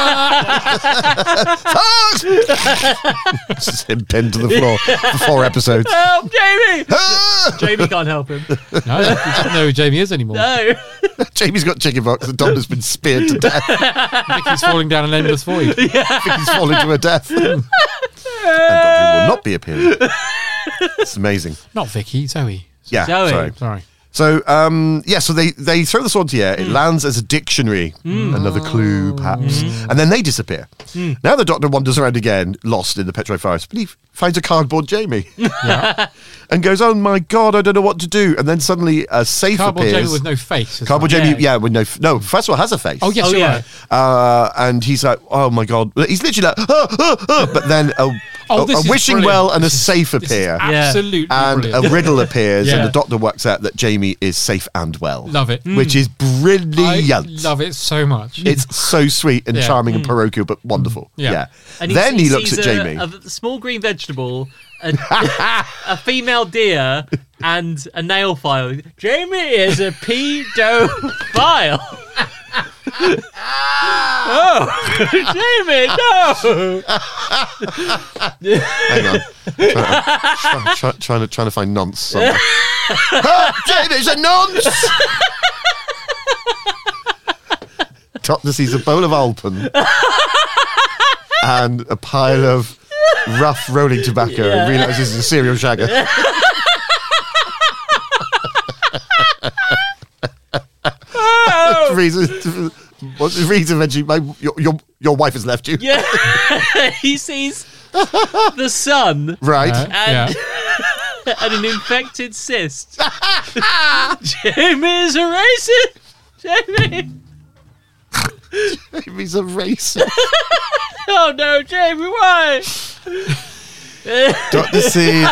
Just him pinned to the floor for 4 episodes. Help, Jamie! Jamie can't help him. No, he doesn't know who Jamie is anymore. No. Jamie's got chickenpox. The Doctor's been speared to death. Vicky's falling down an endless void. Vicky's falling to her death. And Doctor Who will not be appearing. It's amazing. Not Vicky, Zoe. Yeah, Zoe. Sorry. So, so they throw the sword to the air. It lands as a dictionary, another clue, perhaps. And then they disappear. Now the Doctor wanders around again, lost in the petrified forest, but he finds a cardboard Jamie. And goes, "Oh my God, I don't know what to do." And then suddenly a safe Cardboard appears. Jamie with no face. Cardboard Jamie, with no, first of all, has a face. Oh, yes, you're right. And he's like, "Oh my God." He's literally like, but then a this is wishing brilliant. well and This a is- safe this is appear. Absolutely And brilliant. a riddle appears, and Yeah. the Doctor works out that Jamie is safe and well. Love it. Which is brilliant. I love it so much. It's so sweet and charming and parochial, but wonderful. Yeah. And Then he looks sees at Jamie. a small green vegetable, a female deer, and a nail file. Jamie is a pedophile. Oh, Jamie, no! Hang on. Trying to find nonce somewhere. Jamie's a nonce! Doctor sees a bowl of Alpen and a pile of rough rolling tobacco and realises it's a serial shagger. Reads eventually, your wife has left you. Yeah, he sees the sun Right. and an infected cyst. Jamie is a racist. Jamie. Jamie's a racist. Oh no, Jamie, why? Doctor sees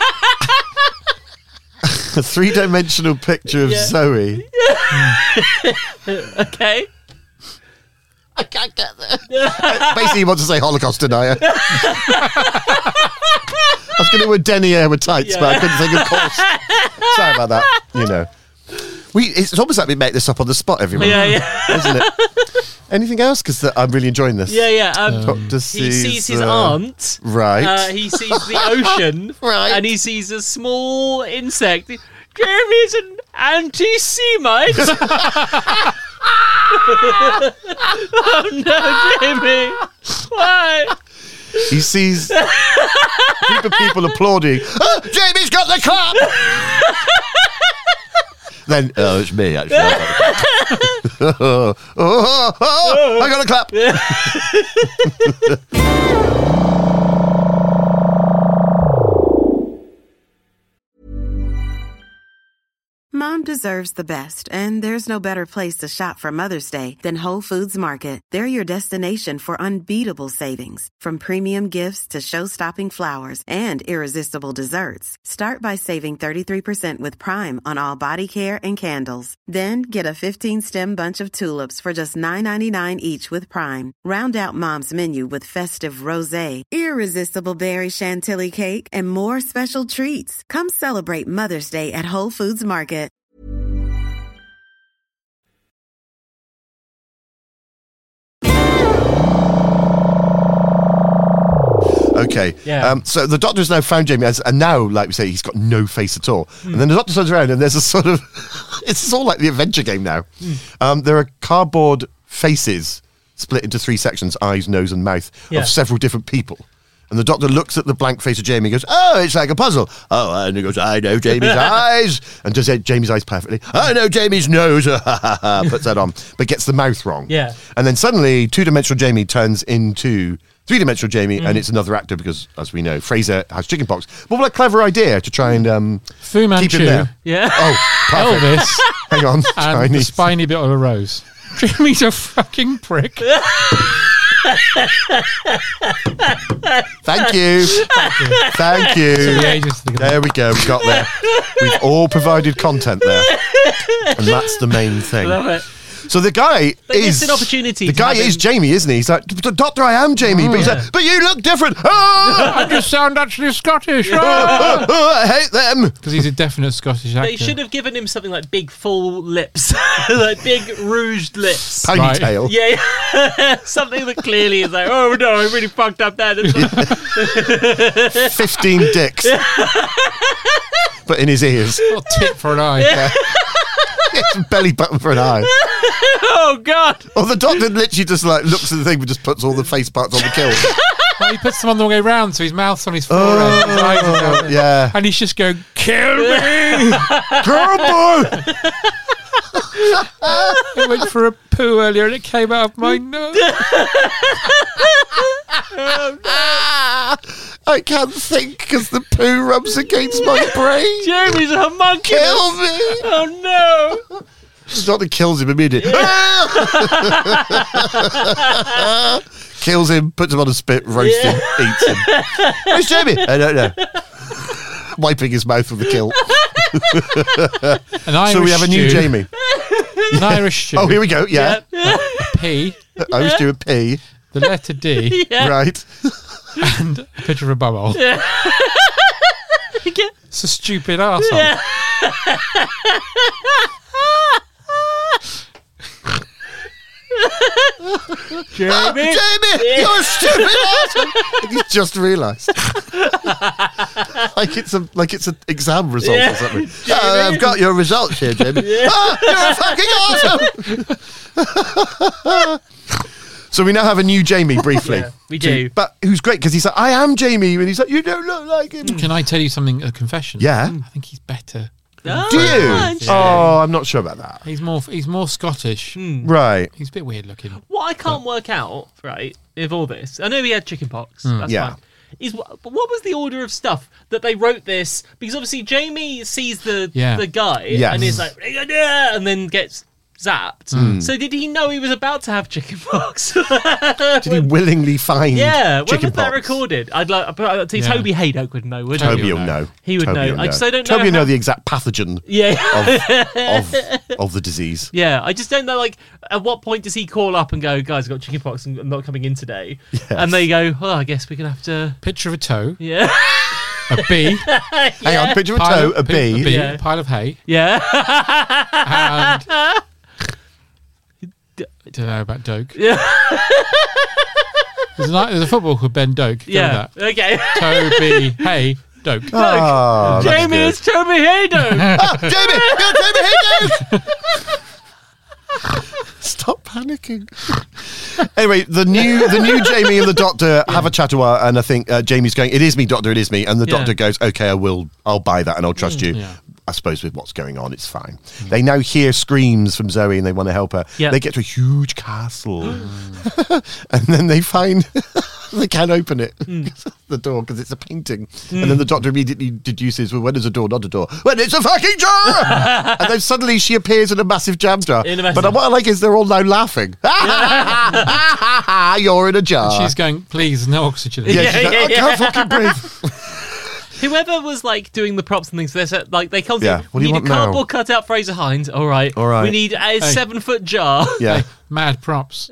a 3-dimensional picture of Zoe. Okay. I can't get there. Basically, he wants to say Holocaust denier. I was going to do a denier with tights, but I couldn't think of course. Sorry about that. You know. It's almost like we make this up on the spot, everyone. Isn't it? Anything else? Because I'm really enjoying this. Doctor He sees his aunt. Right. He sees the ocean. Right. And he sees a small insect. Jamie's an anti-Semite. Oh no, Jamie. Why? He sees a group of people applauding. Oh, Jamie's got the clap! Then, it's me, actually. I got a clap. Mom deserves the best, and there's no better place to shop for Mother's Day than Whole Foods Market. They're your destination for unbeatable savings, from premium gifts to show-stopping flowers and irresistible desserts. Start by saving 33% with Prime on all body care and candles. Then get a 15-stem bunch of tulips for just $9.99 each with Prime. Round out Mom's menu with festive rosé, irresistible berry chantilly cake, and more special treats. Come celebrate Mother's Day at Whole Foods Market. Okay. Yeah. So the doctor has now found Jamie, and now, like we say, he's got no face at all. And then the doctor turns around, and there's a sort of... it's all like the adventure game now. There are cardboard faces split into 3 sections, eyes, nose, and mouth, of several different people. And the doctor looks at the blank face of Jamie and goes, oh, it's like a puzzle. Oh, and he goes, I know Jamie's eyes. And does Jamie's eyes perfectly. I know Jamie's nose. Puts that on, but gets the mouth wrong. Yeah. And then suddenly, 2-dimensional Jamie turns into 3-dimensional Jamie, and it's another actor because, as we know, Fraser has chickenpox. But what a clever idea to try and Fu Manchu, keep him there. Yeah. Oh, perfect. Elvis, Hang on, and the Chinese. spiny bit on a rose. Jamie's a fucking prick. Thank you. Thank you. So the agents think There we go. We got there. We've all provided content there, and that's the main thing. Love it. So the guy They is missed an opportunity The to guy have is him- Jamie, isn't he? He's like, Doctor, I am Jamie, but he's like, but you look different. I just sound actually Scottish. I hate them. Because he's a definite Scottish actor. They should have given him something like big full lips, like big rouged lips. Ponytail. Yeah, something that clearly is like, oh no, I really fucked up that. 15 dicks. But in his ears. A tip for an eye. It's a belly button for an eye. Oh god! Or the doctor literally just like looks at the thing but just puts all the face parts on the kill. Well, he puts them on the way round, so his mouth's on his forehead. His eyes are down. Yeah. And he's just going, kill me! Girl boy! I went for a poo earlier and it came out of my nose. I can't think because the poo rubs against my brain. Jamie's a homunculus. Kill me! Oh no! The doctor kills him immediately. Kills him, puts him on a spit, roasts him, eats him. Where's Jamie? I don't know. Wiping his mouth with the kill. An Irish So we have a new stew. Jamie. An Irish stew. Oh, here we go. Yeah. P, I was doing P. the letter D, Yeah. Right. and a picture of a bubble. It's a stupid arsehole. Yeah. Jamie. Jamie, you're a stupid asshole. He's just realised. like it's an exam result or something. I've got your results here, Jamie. You're a fucking asshole. So we now have a new Jamie briefly. Yeah, we do. But who's great because he's like, I am Jamie, and he's like, you don't look like him. Can I tell you something? A confession. Yeah. I think he's better. Oh, Do you? interesting. Oh, I'm not sure about that. He's more Scottish. Right. He's a bit weird looking. What I can't work out, right, of all this, I know he had chickenpox. That's Yeah. fine. But what was the order of stuff that they wrote this? Because obviously Jamie sees the guy Yes. and he's like, and then gets zapped. So did he know he was about to have chickenpox? Did he willingly find Yeah, when was that chickenpox? recorded? I'd like. Toby Haydock would know, wouldn't Toby he? will know. He would Toby know. will I just don't know Toby will how- know the exact pathogen Yeah, of the disease. yeah. I just don't know. Like, at what point does he call up and go, "Guys, I've got chickenpox and I'm not coming in today"? And they go, "Oh, I guess we're gonna have to." Picture of a toe, Yeah, a bee, Hang on, picture of a toe, a bee. Yeah. a pile of hay, yeah. and I don't know about Doak. Yeah. There's a football called Ben Doak. Go with Yeah. that. Okay. Toby, hay, Doak. Oh, that's Jamie, good. it's Toby Haydock. Jamie, you're Jamie Haydock! Stop panicking. Anyway, the new Jamie and the doctor have a chat a while, and I think Jamie's going, "It is me, doctor, it is me," and the doctor goes, "Okay, I'll buy that, and I'll trust you." Yeah. I suppose with what's going on, it's fine. They now hear screams from Zoe, and they want to help her. Yeah. They get to a huge castle, and then they find They can't open it, the door, because it's a painting. And then the Doctor immediately deduces, well, when is a door not a door? When it's a fucking jar! And then suddenly she appears in a massive jam jar. But what I like is they're all now laughing. You're in a jar. She's going, please, no oxygen. Yeah, she's like, I can't fucking breathe. Whoever was like doing the props and things, like they come Yeah, to what do we you need want a now? cardboard cutout Fraser Hines. All right. We need a 7-foot jar. Yeah. Hey, mad props.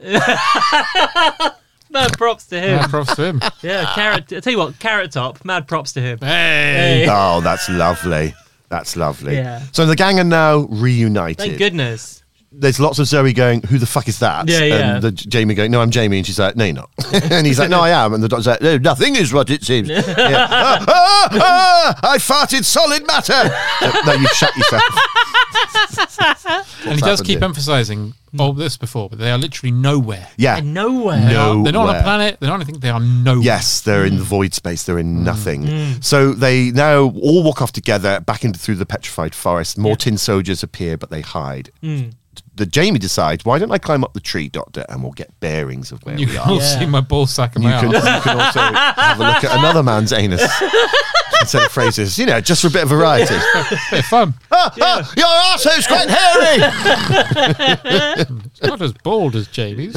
Mad props to him. Mad props to him. Yeah, Carrot. I tell you what, Carrot Top. Mad props to him. Hey. Oh, that's lovely. That's lovely. Yeah. So the gang are now reunited. Thank goodness. There's lots of Zoe going, who the fuck is that? Yeah, yeah. And Jamie going, no, I'm Jamie. And she's like, no, you're not. And he's like, no, I am. And the Doctor's like, no, nothing is what it seems. Yeah. I farted solid matter. No, you shut yourself. And he does keep emphasising all this before, but they are literally nowhere. Yeah. Nowhere. No. They're not on a planet. They're not anything. They are nowhere. Yes, they're in the void space. They're in nothing. So they now all walk off together back through the petrified forest. More tin soldiers appear, but they hide. The Jamie decides, why don't I climb up the tree, Doctor, and we'll get bearings of where You we can are. all see my ball sack and You my can, arse. you can also have a look at another man's anus instead of Fraser's, just for a bit of variety. Bit of fun. Your arsehole's quite hairy! It's not as bald as Jamie's.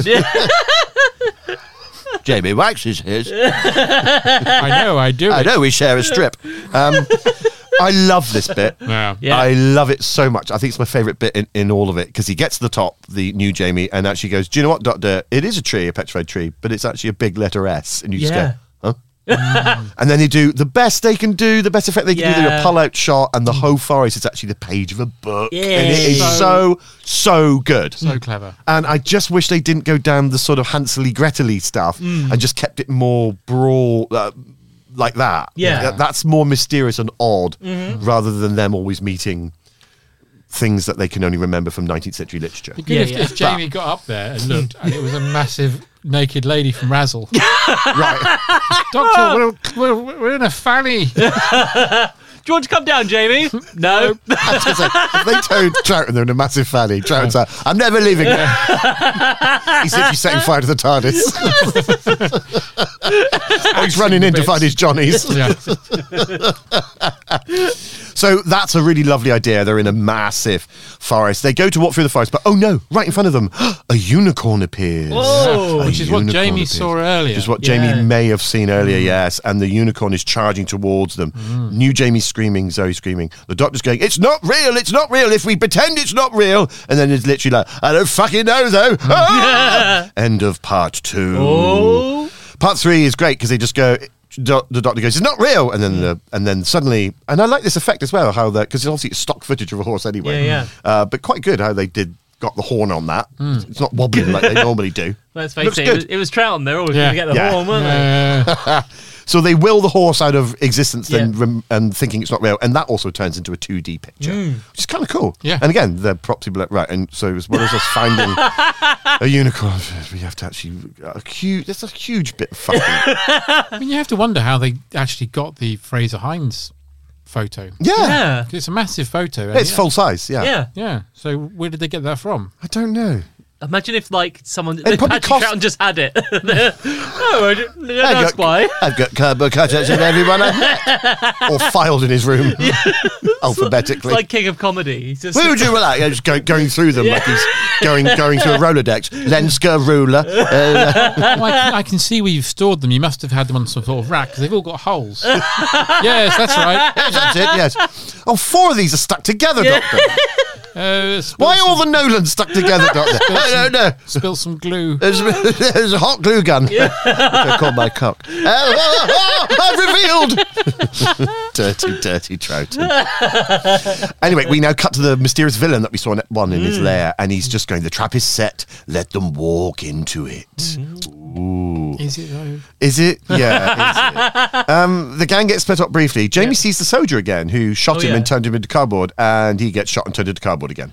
Jamie waxes his. I know, I do. I know, we share a strip. I love this bit. Yeah. Yeah. I love it so much. I think it's my favourite bit in all of it, because he gets to the top, the new Jamie, and actually goes, do you know what, Doctor? It is a tree, a petrified tree, but it's actually a big letter S. And you just go, huh? And then they do the best they can do, the best effect they can do. They do a pull-out shot, and the whole forest is actually the page of a book. Yeah. And it is so good. So clever. And I just wish they didn't go down the sort of Hansel-y Gretel-y stuff and just kept it more broad, like that. Yeah. That's more mysterious and odd, rather than them always meeting things that they can only remember from 19th century literature. It'd be good if Jamie got up there and looked, and it was a massive naked lady from Razzle. Right. Doctor, we're in a fanny. Do you want to come down, Jamie? No. I was gonna say, if they told Troughton they're in a massive fanny, Troughton's like, I'm never leaving. He's literally setting fire to the TARDIS. Or he's running in to find his Johnnies. Yeah. So that's a really lovely idea. They're in a massive forest. They go to walk through the forest, but oh no, right in front of them, a unicorn appears. Whoa. A Which is what unicorn Jamie appears. saw earlier. Which is what Yeah. Jamie may have seen earlier, yes. And the unicorn is charging towards them. New Jamie screaming, Zoe screaming. The Doctor's going, it's not real, if we pretend it's not real. And then it's literally like, I don't fucking know though. Ah! End of part 2. Oh. Part 3 is great because they just go, the Doctor goes, it's not real. And then and then suddenly, and I like this effect as well, how because obviously it's stock footage of a horse anyway. Yeah. But quite good how they got the horn on that. It's not wobbling like they normally do. Let's face Looks it, good. it was Troughton. They're always Yeah. going to get the Yeah. horn, weren't they? So they will the horse out of existence and thinking it's not real. And that also turns into a 2D picture, which is kind of cool. Yeah. And again, they're properly right. And so as well as us finding a unicorn, we have to actually, that's a huge bit of fucking. I mean, you have to wonder how they actually got the Fraser Hines photo. Yeah. 'Cause it's a massive photo. and It's full size, Yeah. Yeah. So where did they get that from? I don't know. Imagine if, like, someone... probably Patrick cost- Troughton just had it. I don't know that's why. I've got cardboard cutouts of everyone I met. All filed in his room, alphabetically. It's like King of Comedy. He's just... Who would you like? Just going through them like he's going through a Rolodex. Lenska, ruler. Well, I can see where you've stored them. You must have had them on some sort of rack because they've all got holes. Yes, that's right. Yes, that's it, yes. Oh, 4 of these are stuck together, Doctor. Why are all the Nolans stuck together, Doctor? I don't know. Spill some glue. There's a hot glue gun. Which I call my cock. I've revealed. Dirty Troughton. Anyway, we now cut to the mysterious villain that we saw in one in his lair, and he's just going, the trap is set, let them walk into it. Ooh. Is it though? Is it? Yeah, is it? The gang gets split up briefly. Jamie sees the soldier again who shot him and turned him into cardboard, and he gets shot and turned into cardboard keyboard again.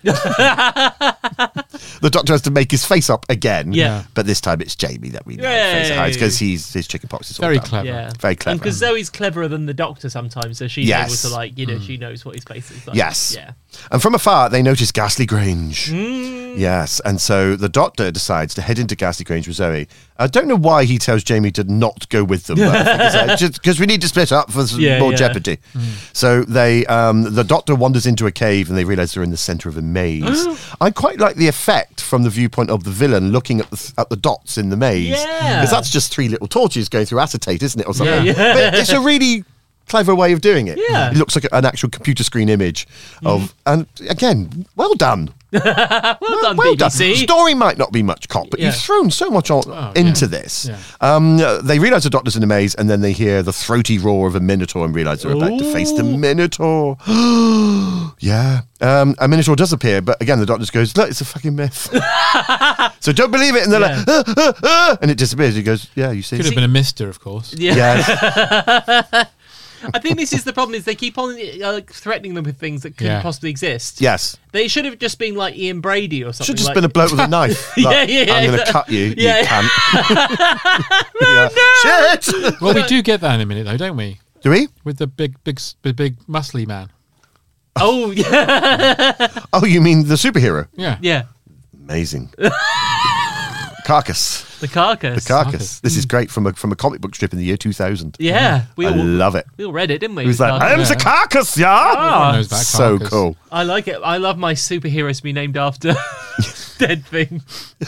The Doctor has to make his face up again. Yeah. But this time it's Jamie that we know Yay. face hides because his chickenpox is all Very done. clever. Yeah. Very clever. And because Zoe's cleverer than the Doctor sometimes, so she's Yes. able to, like, you know, she knows what his face is like. Yes. Yeah. And from afar, they notice Ghastly Grange. Yes. And so the Doctor decides to head into Ghastly Grange with Zoe. I don't know why he tells Jamie to not go with them. But I think it's just because we need to split up for some more jeopardy. So the Doctor wanders into a cave and they realise they're in the centre of a maze. I quite like the effect from the viewpoint of the villain looking at the dots in the maze. Yeah. Because that's just 3 little torches going through acetate, isn't it? Or something. Yeah. But it's a really clever way of doing it. Yeah. It looks like an actual computer screen image of, and again, well done. Well done, Well BBC. done. Story might not be much cop, but Yeah. you've thrown so much into this. Yeah. They realise the Doctor's in a maze, and then they hear the throaty roar of a Minotaur and realise they're about to face the Minotaur. Yeah. A Minotaur does appear, but again, the Doctor goes, look, it's a fucking myth. So don't believe it. And they're like, and it disappears. He goes, yeah, you see. Could have been a mister, of course. Yeah. Yes. I think this is the problem, is they keep on threatening them with things that couldn't possibly exist. Yes. They should have just been like Ian Brady or something. Should just like, been a bloke with a knife. Like, Yeah, I'm going to exactly. cut you, Yeah. you cunt. Yeah. Shit! Well, we do get that in a minute, though, don't we? Do we? With the big muscly man. Oh, yeah. Oh, you mean the superhero? Yeah. Yeah. Amazing. Carcass. The carcass. The Carcass. This is great from a comic book strip in the year 2000. Yeah. We I all love it. we all read it, didn't we? He was like, Carcass. I'm the Carcass, yeah? Ah, Knows about So Carcass. cool. I like it. I love my superheroes to be named after dead things.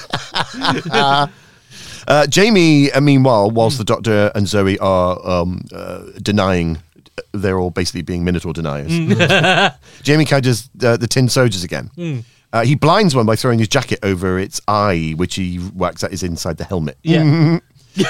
Jamie, meanwhile, whilst the Doctor and Zoe are denying, they're all basically being Minotaur deniers. Jamie catches the tin soldiers again. He blinds one by throwing his jacket over its eye, which he works out is inside the helmet. Yeah.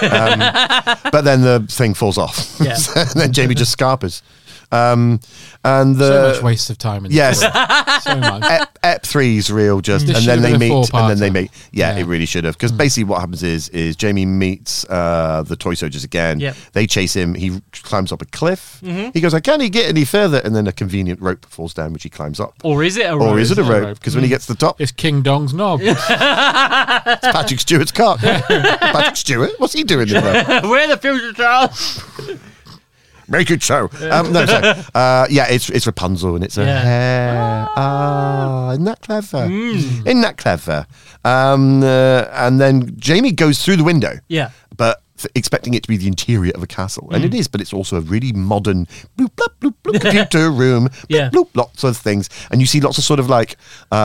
But then the thing falls off. Yeah. And then Jamie just scarpers. And So much waste of time in this Yes. book. So much. Ep 3's real, just This and should then have they been a meet, and then they four-parter. meet. Yeah, Yeah. it really should have, because basically what happens is Jamie meets the toy soldiers again. Yep. They chase him. He climbs up a cliff. He goes, "I can't he get any further?" And then a convenient rope falls down, which he climbs up. Or is it a Or rope? is it a it a rope? rope? Because when he gets to the top, It's King Dong's knob. it's Patrick Stewart's cock. Patrick Stewart, what's he doing in there? We're the future, Charles. Make it so. No, sorry. Yeah, it's Rapunzel and it's her Yeah. hair. Isn't that clever? Isn't that clever? And then Jamie goes through the window. Yeah. But expecting it to be the interior of a castle. And it is, but it's also a really modern bloop, bloop, bloop, bloop, computer room. Bloop, Yeah. bloop, lots of things. And you see lots of sort of like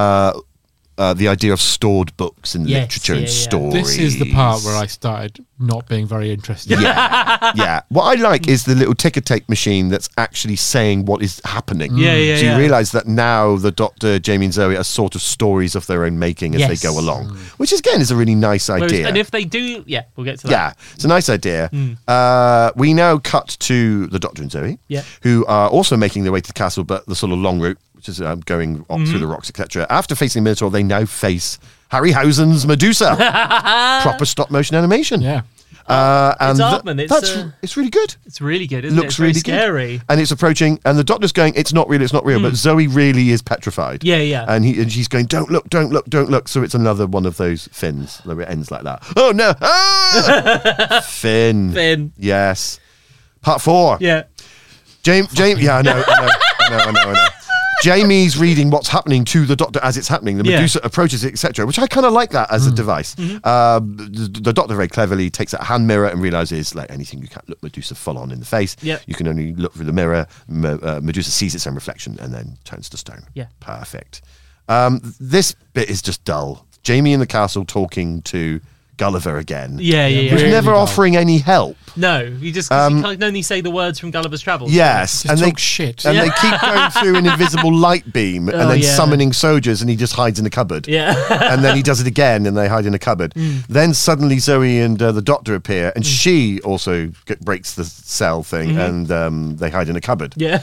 the idea of stored books and Yes, literature yeah, and yeah. stories. This is the part where I started not being very interested. Yeah. What I like is the little ticker tape machine that's actually saying what is happening. Yeah, yeah, So you yeah. realise that now the Doctor, Jamie and Zoe are sort of stories of their own making as Yes. they go along, which again is a really nice Whereas- idea. and if they do, yeah, we'll get to that. Yeah, it's a nice idea. We now cut to the Doctor and Zoe, Yeah. who are also making their way to the castle, but the sort of long route, which is going up through the rocks, etc. After facing Minotaur, they now face Harryhausen's Medusa. Proper stop motion animation. Yeah. And Aardman, it's really good. It's really good, isn't Looks it? It's really very good. scary. And it's approaching, and the Doctor's going, it's not real, but Zoe really is petrified. Yeah, yeah. And she's going, don't look. So it's another one of those Finns that it ends like that. Oh no! Ah! Finn. Yes. Part 4. Yeah. James. Yeah, I know. Jamie's reading what's happening to the Doctor as it's happening. The Yeah. Medusa approaches it, etc., which I kind of like that as a device. The Doctor very cleverly takes out a hand mirror and realises, like anything, you can't look Medusa full on in the face. Yep. You can only look through the mirror. Medusa sees its own reflection and then turns to stone. Yeah. Perfect. This bit is just dull. Jamie in the castle talking to Gulliver again. Yeah, yeah, Who's yeah. Really never dull. offering any help. No, you just 'cause you can only say the words from Gulliver's Travels. Yes, Just talk shit. And they keep going through an invisible light beam and Oh, then yeah. summoning soldiers, and he just hides in the cupboard. Yeah. And then he does it again, and they hide in a cupboard. Then suddenly Zoe and the Doctor appear, and she also breaks the cell thing, and they hide in a cupboard. Yeah.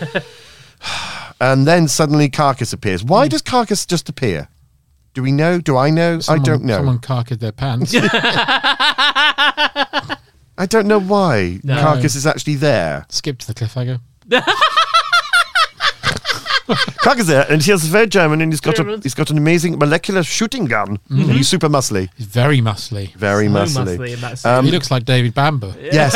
And then suddenly Carcass appears. Why does Carcass just appear? Do we know? Do I know? I don't know. Someone carked their pants. I don't know why No. Carcass is actually there. Skip to the cliffhanger. Carker's there, and he has very German, and he's got an amazing molecular shooting gun. And he's super muscly. He's very muscly. Very So muscly. muscly in that scene. He looks like David Bamber. Yes.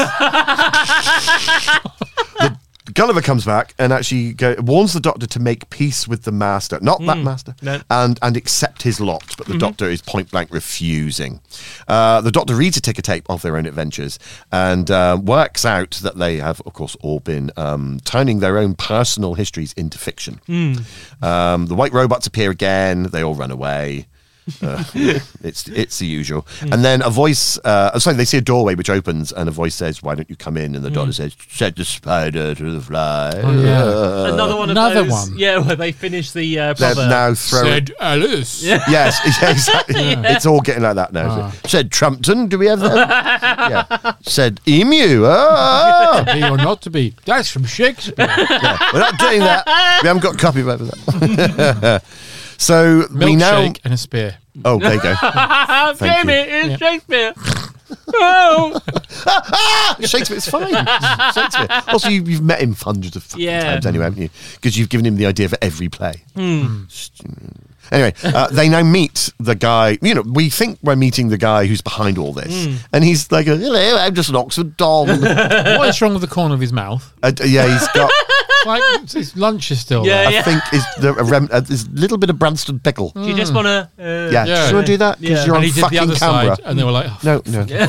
Gulliver comes back and actually warns the Doctor to make peace with the Master, not that Master, No. and accept his lot. But the Doctor is point blank refusing. The Doctor reads a ticker tape of their own adventures and works out that they have, of course, all been turning their own personal histories into fiction. The white robots appear again. They all run away. It's the usual. And then a voice they see a doorway which opens and a voice says, "Why don't you come in?" And the Doctor says, "Set the spider to the fly." Another one of Another those. one. Yeah, where they finish the They're proverb. now throwing. Said Alice. Yes, exactly. It's all getting like that now. Said Trumpton, do we have that? Yeah. Said Emu. Oh. Be or not to be. That's from Shakespeare. Yeah, we're not doing that. We haven't got copyright for that. So we now. Milkshake and a spear. Oh, there you go. Thank Jamie, you. it's Shakespeare. Oh. Shakespeare's fine. Shakespeare. Also, you've met him hundreds of fucking times anyway, haven't you? Because you've given him the idea for every play. Anyway, they now meet the guy. You know, we think we're meeting the guy who's behind all this. And he's like, "Hello, I'm just an Oxford Don." What is wrong with the corner of his mouth? Yeah, he's got... Like, his lunch is still Yeah, there. I think there's a little bit of Branston pickle. Do you just want to... Yeah, do you want to do that? Because Yeah. you're And on he did the fucking other camera. side, and they were like, oh, No, forget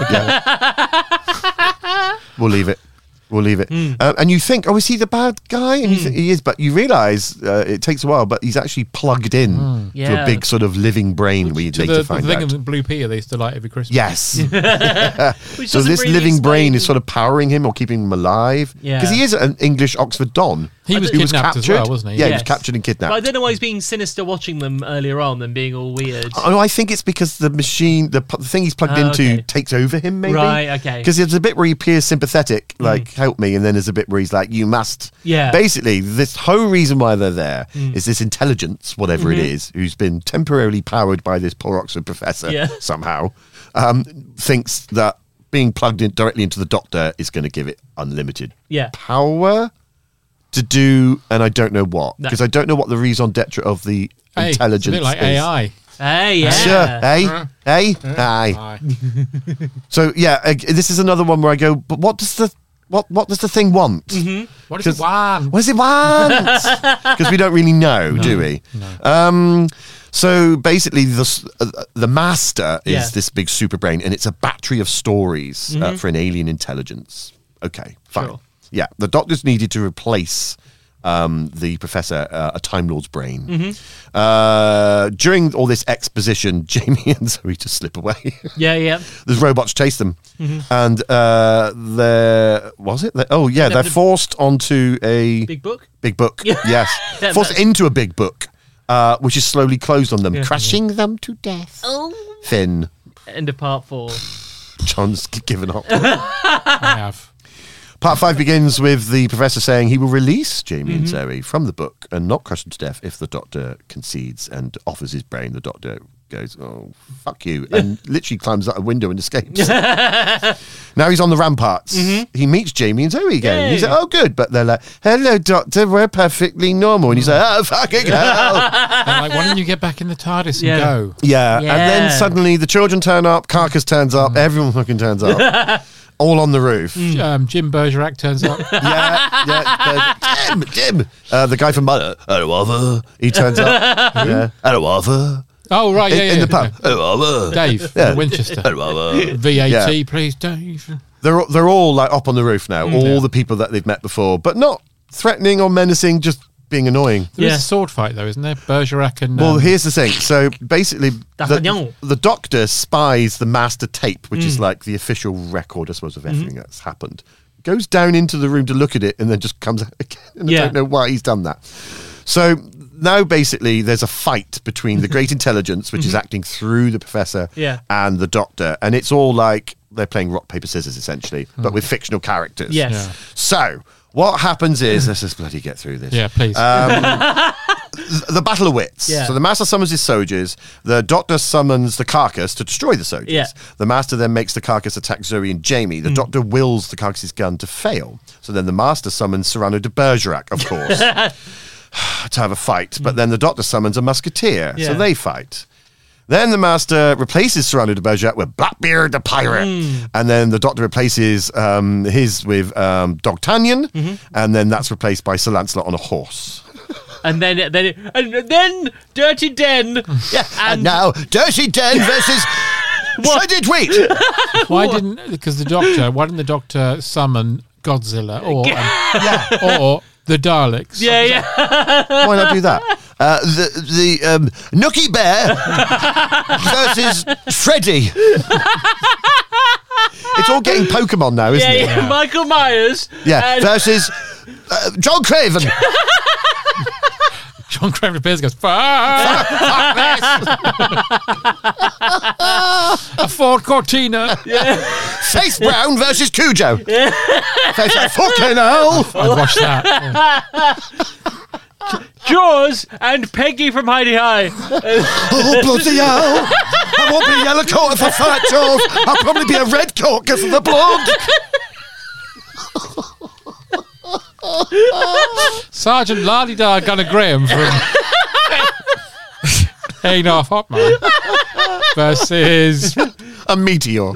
it. We'll leave it. And you think, oh, is he the bad guy? And you think he is, but you realise it takes a while, but he's actually plugged in to Yeah. a big sort of living brain we to later the find thing out. of the Blue Peter they used to light every Christmas. Yes. Which So doesn't this really living brain explain- is sort of powering him or keeping him alive. Yeah. Because he is an English Oxford Don. He was who kidnapped as well, wasn't he? Yeah, he was Yes. captured and kidnapped. But I don't know why he's being sinister watching them earlier on and being all weird. Oh, I think it's because the machine, the thing he's plugged into, okay. takes over him. Maybe Right, okay. Because there's a bit where he appears sympathetic, like "help me," and then there's a bit where he's like, "You must." Yeah. Basically, this whole reason why they're there is this intelligence, whatever it is, who's been temporarily powered by this poor Oxford professor Yeah. somehow, thinks that being plugged in directly into the Doctor is going to give it unlimited Yeah. power to do, and I don't know what, No. because I don't know what the raison d'etre of the Hey, intelligence it's a bit like is. AI. Hey, yeah. Sure. Hey. Aye. So yeah, this is another one where I go, but what does the thing want? What is it want? What does it want? Because we don't really know, do we? No. So basically, the Master is Yeah. this big super brain, and it's a battery of stories for an alien intelligence. Okay, fine. Sure. Yeah, the Doctor's needed to replace the Professor, a Time Lord's brain. During all this exposition, Jamie and Zoe just slip away. Yeah. There's robots chase them, and they're forced onto a Big book? big book. Yes, Yeah, forced that's- into a big book, which is slowly closed on them, crushing them to death. Oh. Finn, End of part 4. John's given up. I have. Part 5 begins with the Professor saying he will release Jamie and Zoe from the book and not crush them to death if the Doctor concedes and offers his brain. The Doctor goes, "Oh, fuck you," and literally climbs out a window and escapes. Now he's on the ramparts. He meets Jamie and Zoe again. Yay. He's like, "Oh, good," but they're like, "Hello, Doctor, we're perfectly normal," and he's like, "Oh, fucking hell." They're like, why don't you get back in the TARDIS and Yeah. go? Yeah, and then Yeah. suddenly the children turn up, Carcass turns up, everyone fucking turns up. All on the roof. Jim Bergerac turns up. Jim. The guy from Mother. Hello, Arthur. He turns up. Yeah. Hello, Arthur. Oh, right, yeah, In yeah. the pub. Hello, Arthur. Dave, Yeah. Winchester. Hello, Arthur. VAT, Yeah. please, Dave. They're all like up on the roof now. All Yeah. the people that they've met before, but not threatening or menacing, just being annoying. There is Yeah. a sword fight, though, isn't there? Bergerac and... Well, here's the thing. So basically, D'Artagnan. the Doctor spies the Master tape, which is like the official record, I suppose, of everything that's happened. Goes down into the room to look at it, and then just comes out again. And I Yeah. don't know why he's done that. So now, basically, there's a fight between the Great Intelligence, which is acting through the Professor, Yeah. and the Doctor, and it's all like they're playing rock paper scissors, essentially, but with fictional characters. Yes. Yeah. So what happens is, let's just bloody get through this. Yeah, please. The Battle of Wits. Yeah. So the Master summons his soldiers. The Doctor summons the Carcass to destroy the soldiers. Yeah. The Master then makes the Carcass attack Zoe and Jamie. The Doctor wills the Carcass's gun to fail. So then the Master summons Cyrano de Bergerac, of course. to have a fight. But then the Doctor summons a musketeer, so Yeah. they fight. Then the Master replaces Cyrano de Bergerac with Blackbeard the pirate, and then the Doctor replaces his with D'Artagnan, and then that's replaced by Sir Lancelot on a horse. And then Dirty Den. Yeah, and now Dirty Den versus Shredded Wheat. Why didn't the Doctor summon Godzilla or the Daleks? Yeah. Why not do that? The Nookie Bear versus Freddy. It's all getting Pokemon now, isn't it? Yeah. Michael Myers. Yeah, and- versus John Craven. John Craven appears and goes, fuck a Ford Cortina. Faith Brown versus Cujo. Faith, fucking hell. I'd watch that. Jaws and Peggy from Heidi High. Oh, bloody hell. I won't be a yellow coat if I fight Jaws. I'll probably be a red coat because of the blood. Sergeant Lardidar Gunner Graham from Hainath Hotman versus A meteor.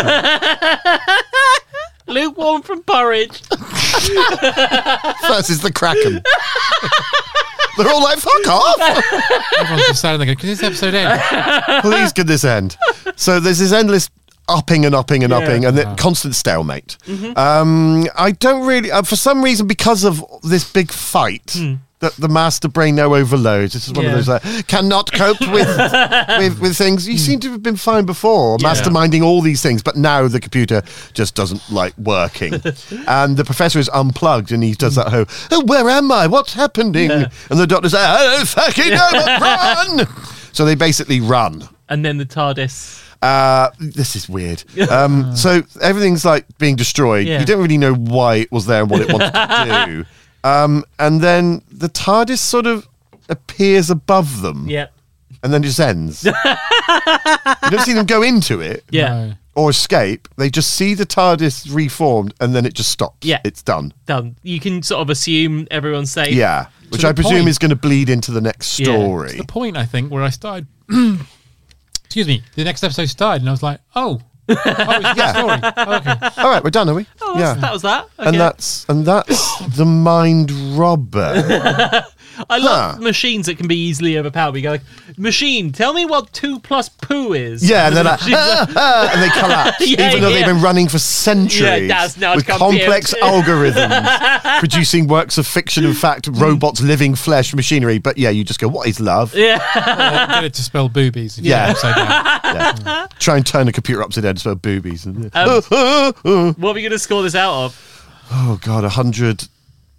Lukewarm from Porridge. Versus the Kraken. They're all like, fuck off. everyone's just standing there going, can this episode end? Please, can this end? So there's this endless upping and upping and upping, and then constant stalemate. I don't really, for some reason, because of this big fight that the Master Brain now overloads. This is one of those cannot cope with things. You seem to have been fine before, masterminding all these things, but now the computer just doesn't like working. And the Professor is unplugged, and he does that whole, oh, where am I? What's happening? And the Doctor's like, I don't fucking know, but run! So they basically run. And then the TARDIS. This is weird. So everything's like being destroyed. Yeah. You don't really know why it was there and what it wanted to do. And then the TARDIS sort of appears above them. Yep. And then just ends. You don't see them go into it Yeah. No. or escape. They just see the TARDIS reformed and then it just stops. Yeah. It's done. Done. You can sort of assume everyone's safe. Yeah. Which the I presume point. is going to bleed into the next Yeah. story. The point, I think, where I started. Excuse me. The next episode started, and I was like, "Oh, it's the story." Oh, okay. All right, we're done, are we? Oh, that was that. Okay. And that's the Mind Robber. I love machines that can be easily overpowered. We go like, machine, tell me what 2 plus poo is. Yeah, and they're like, and they collapse, Yeah, even though they've yeah. been running for centuries Yeah, that's not with complex computer. algorithms, producing works of fiction and fact, robots, living flesh, machinery. But yeah, you just go, what is love? Yeah. Get it to spell boobies. Yeah. Upside down. Yeah. Try and turn the computer upside down to spell boobies. What are we going to score this out of? Oh God, 100.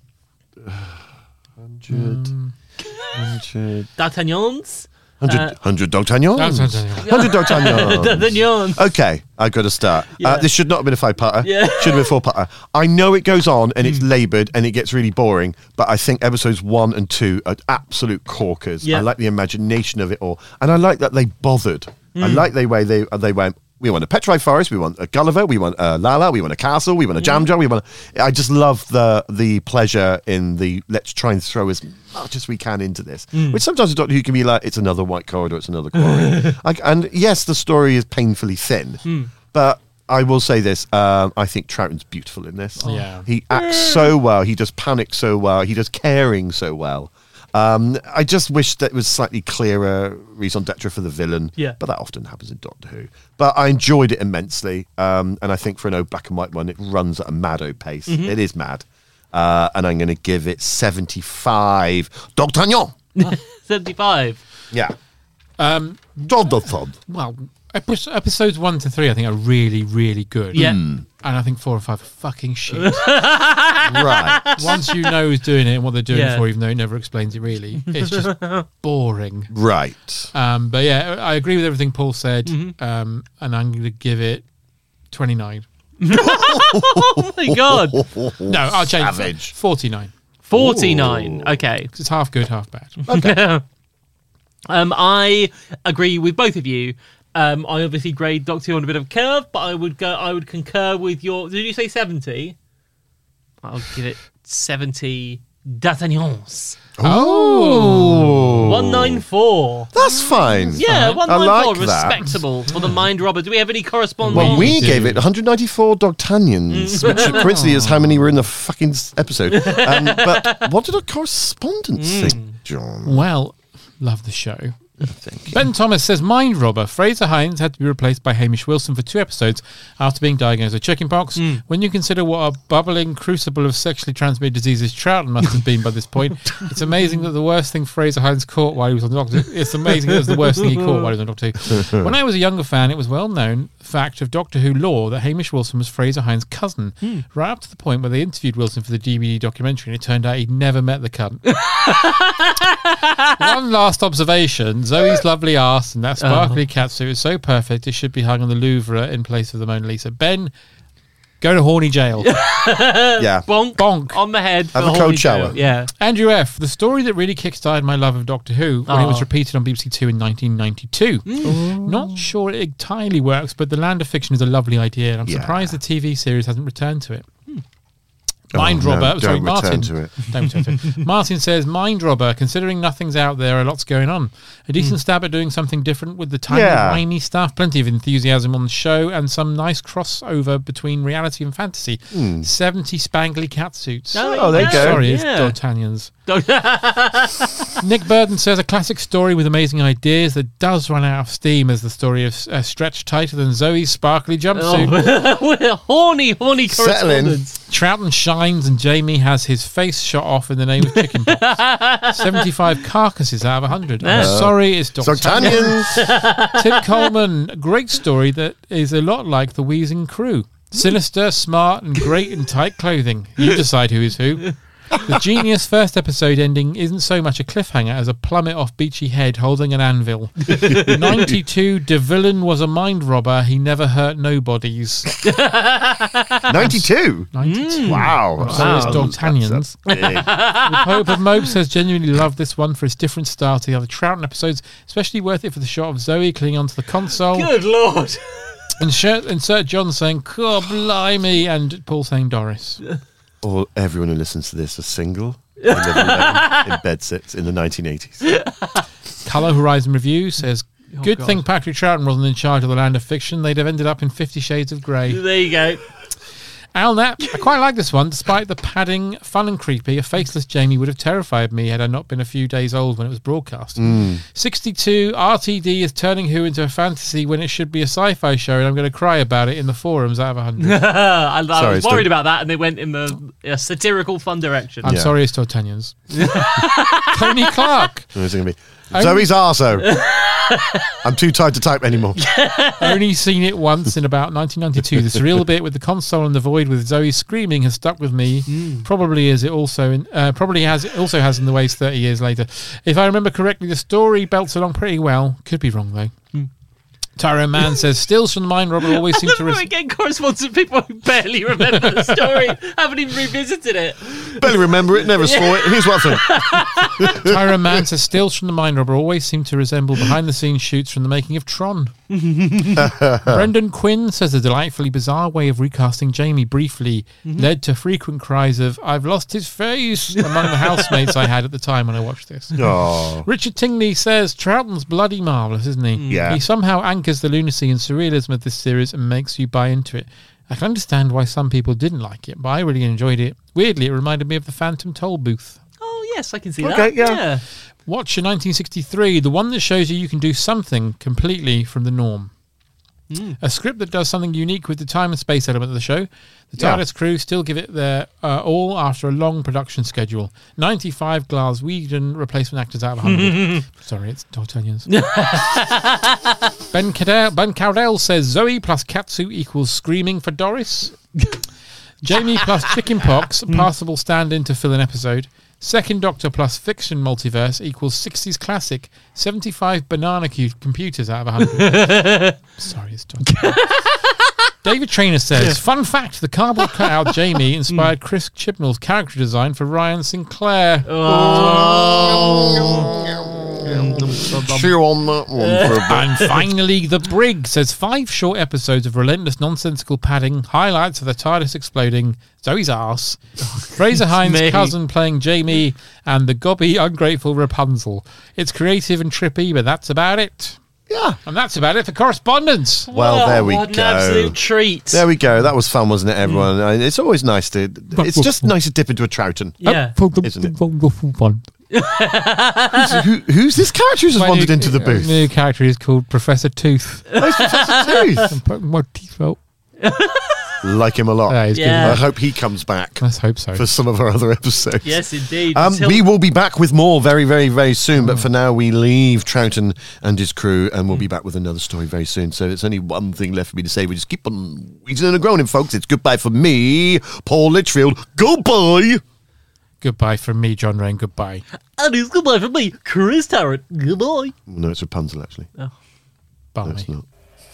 100. D'Artagnans? 100 D'Artagnans. That's 100 D'Artagnans. D'Artagnans. Okay, I've got to start. Yeah. This should not have been a 5-parter. Yeah. Should have been a 4-parter. I know it goes on and it's laboured and it gets really boring, but I think episodes 1 and 2 are absolute corkers. Yeah. I like the imagination of it all. And I like that they bothered. I like the way they went, we want a petrified forest, we want a Gulliver, we want a Lala, we want a castle, we want a Jam Jar, I just love the pleasure in the let's try and throw as much as we can into this. Which sometimes a Doctor Who can be like, it's another White Corridor, it's another quarry. And yes, the story is painfully thin, but I will say this, I think Troughton's beautiful in this. Yeah. He acts so well, he does panic so well, he does caring so well. I just wish that it was slightly clearer raison d'etre for the villain, but that often happens in Doctor Who. But I enjoyed it immensely, and I think for an old black and white one, it runs at a maddo pace. It is mad, and I'm going to give it 75. D'Artagnan! 75. Yeah. D'Artagnan. Well, episodes 1 to 3, I think, are really, really good. Yeah. And I think 4 and 5 are fucking shit. Right. Once you know who's doing it and what they're doing Yeah. it for, even though it never explains it really, it's just boring. Right. But yeah, I agree with everything Paul said, and I'm going to give it 29. Oh my God. No, I'll change it. Savage. 49. 49. Okay. It's half good, half bad. I agree with both of you. I obviously grade Doctor Who on a bit of a curve, but I would concur with your. Did you say 70? I'll give it 71. d'Artagnans. Oh. 194. That's fine. Yeah, 194. like that. Respectable for the mind robber. Do we have any corresponding? Well, we do. gave it 194 D'Artagnans, which coincidentally is how many were in the fucking episode. But what did our correspondents think, John? Well, love the show. Thank you. Ben Thomas says, Mind Robber. Fraser Hines had to be replaced by Hamish Wilson for 2 episodes after being diagnosed with chickenpox. When you consider what a bubbling crucible of sexually transmitted diseases Troughton must have been by this point, it's amazing that the worst thing Fraser Hines caught while he was on Doctor Who. It's amazing that it was the worst thing he caught while he was on Doctor Who. When I was a younger fan, it was well known fact of Doctor Who lore that Hamish Wilson was Fraser Hines' cousin, right up to the point where they interviewed Wilson for the DVD documentary, and it turned out he'd never met the cunt. One last observation. Zoe's lovely arse and that sparkly catsuit is so perfect it should be hung on the Louvre in place of the Mona Lisa. Ben, go to horny jail. Yeah. Bonk on the head. Have for a cold horny shower. jail. Yeah. Andrew F. The story that really kickstarted my love of Doctor Who when it was repeated on BBC Two in 1992. Not sure it entirely works, but the Land of Fiction is a lovely idea, and I'm surprised the TV series hasn't returned to it. Mind Robber. Don't Martin. return to it. Don't return to it. Martin says, Mind Robber, considering nothing's out there, a lot's going on. A decent stab at doing something different with the tiny, whiny stuff, plenty of enthusiasm on the show, and some nice crossover between reality and fantasy. 70 spangly catsuits. Oh, there you go. Sorry, it's D'Artagnan's. Nick Burden says, a classic story with amazing ideas that does run out of steam as the story of Stretch tighter than Zoe's sparkly jumpsuit. Horny Settle in. correspondence. Troughton shines and Jamie has his face shot off in the name of chickenpox. 75 carcasses out of 100. I'm sorry, it's D'Artagnans. Tim Coleman, a great story that is a lot like the Wheezing Crew. Sinister, smart, and great in tight clothing. You decide who is who. The genius first episode ending isn't so much a cliffhanger as a plummet off Beachy Head holding an anvil. 92, De Villain was a mind robber. He never hurt nobodies. 92. 92. Wow. So it's D'Artagnan's. The Pope of Mope says, genuinely love this one for its different style to the other Troughton episodes, especially worth it for the shot of Zoe clinging onto the console. Good lord. Insert John saying, "God blimey," and Paul saying Doris. Or everyone who listens to this is single and live alone in bed sits in the 1980s. Colour Horizon Review says, good thing Patrick Troughton wasn't in charge of the Land of Fiction. They'd have ended up in 50 Shades of Grey. There you go. Al Knapp, I quite like this one. Despite the padding, fun and creepy, a faceless Jamie would have terrified me had I not been a few days old when it was broadcast. 62, RTD is turning Who into a fantasy when it should be a sci-fi show, and I'm going to cry about it in the forums out of 100. I was worried about that, and they went in the satirical fun direction. I'm sorry, it's D'Artagnan's. Tony Clark. It's going to be Zoe's arso. I'm too tired to type anymore. Only seen it once in about 1992. The surreal bit with the console in the void with Zoe screaming has stuck with me. Probably has in the ways 30 years later. If I remember correctly, the story belts along pretty well. Could be wrong though. Tyrone Mann says, stills from the mind robber always seem to... We get correspondence with people who barely remember the story, haven't even revisited it. Barely remember it, never saw it. Here's Watson. Tyrone Mann says, stills from the mind robber always seem to resemble behind-the-scenes shoots from the making of Tron. Brendan Quinn says a delightfully bizarre way of recasting Jamie briefly led to frequent cries of, I've lost his face, among the housemates I had at the time when I watched this. Oh. Richard Tingley says, Troughton's bloody marvellous, isn't he? Yeah. He somehow anchors the lunacy and surrealism of this series and makes you buy into it. I can understand why some people didn't like it, but I really enjoyed it. Weirdly, it reminded me of the Phantom Toll Booth. Oh, yes, I can see that. Okay, yeah. Watcher 1963, the one that shows you can do something completely from the norm. A script that does something unique with the time and space element of the show. The TARDIS crew still give it their all after a long production schedule. 95 Glaswegian replacement actors out of 100. Sorry, it's D'Artagnan's. Ben Cowdell says Zoe plus catsuit equals screaming for Doris. Jamie plus chickenpox, passable stand-in to fill an episode. Second Doctor plus fiction multiverse equals 60s classic. 75 banana computers out of 100. Sorry, it's Doctor. David Trainer says, fun fact, the cardboard cutout Jamie inspired Chris Chibnall's character design for Ryan Sinclair. Chew on that one for a bit. And finally, The Brig says 5 short episodes of relentless nonsensical padding, highlights of the TARDIS exploding, Zoe's arse, Fraser Hines' me. cousin playing Jamie, and the gobby, ungrateful Rapunzel. It's creative and trippy, but that's about it. Yeah. And that's about it for correspondence. Well, there we what go. an absolute treat. There we go. That was fun, wasn't it, everyone? It's always nice to... It's just nice to dip into a Troughton. Yeah. Isn't it? Who's this character who's just wandered into the booth? New character is called Professor Tooth. Where's Professor Tooth? I'm putting my teeth out. Like him a lot. Yeah, he's Yeah. good. I hope he comes back Let's hope so. for some of our other episodes. Yes, indeed. We will be back with more very, very, very soon. But for now, we leave Troughton and his crew, and we'll be back with another story very soon. So it's only one thing left for me to say. We just keep on wheezing and groaning, folks. It's goodbye from me, Paul Litchfield. Goodbye. Goodbye from me, John Rain. Goodbye. And it's goodbye from me, Chris Tarrant. Goodbye. No, it's Rapunzel, actually. Bye. No, it's not.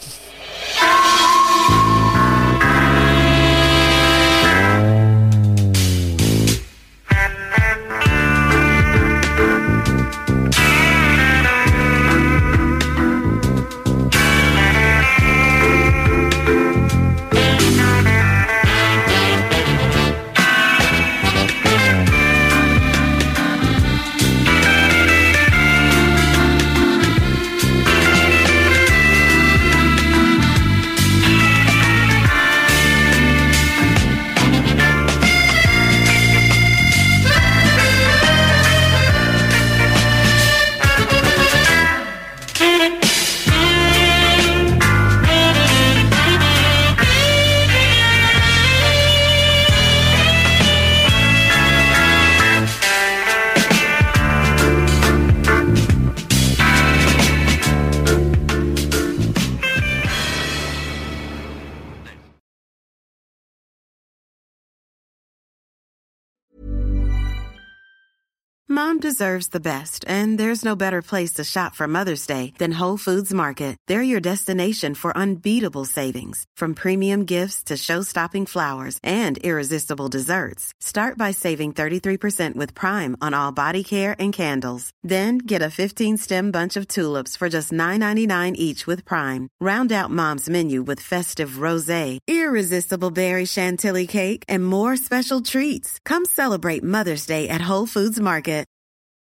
Mom deserves the best, and there's no better place to shop for Mother's Day than Whole Foods Market. They're your destination for unbeatable savings, from premium gifts to show-stopping flowers and irresistible desserts. Start by saving 33% with Prime on all body care and candles. Then get a 15-stem bunch of tulips for just $9.99 each with Prime. Round out Mom's menu with festive rosé, irresistible berry chantilly cake, and more special treats. Come celebrate Mother's Day at Whole Foods Market.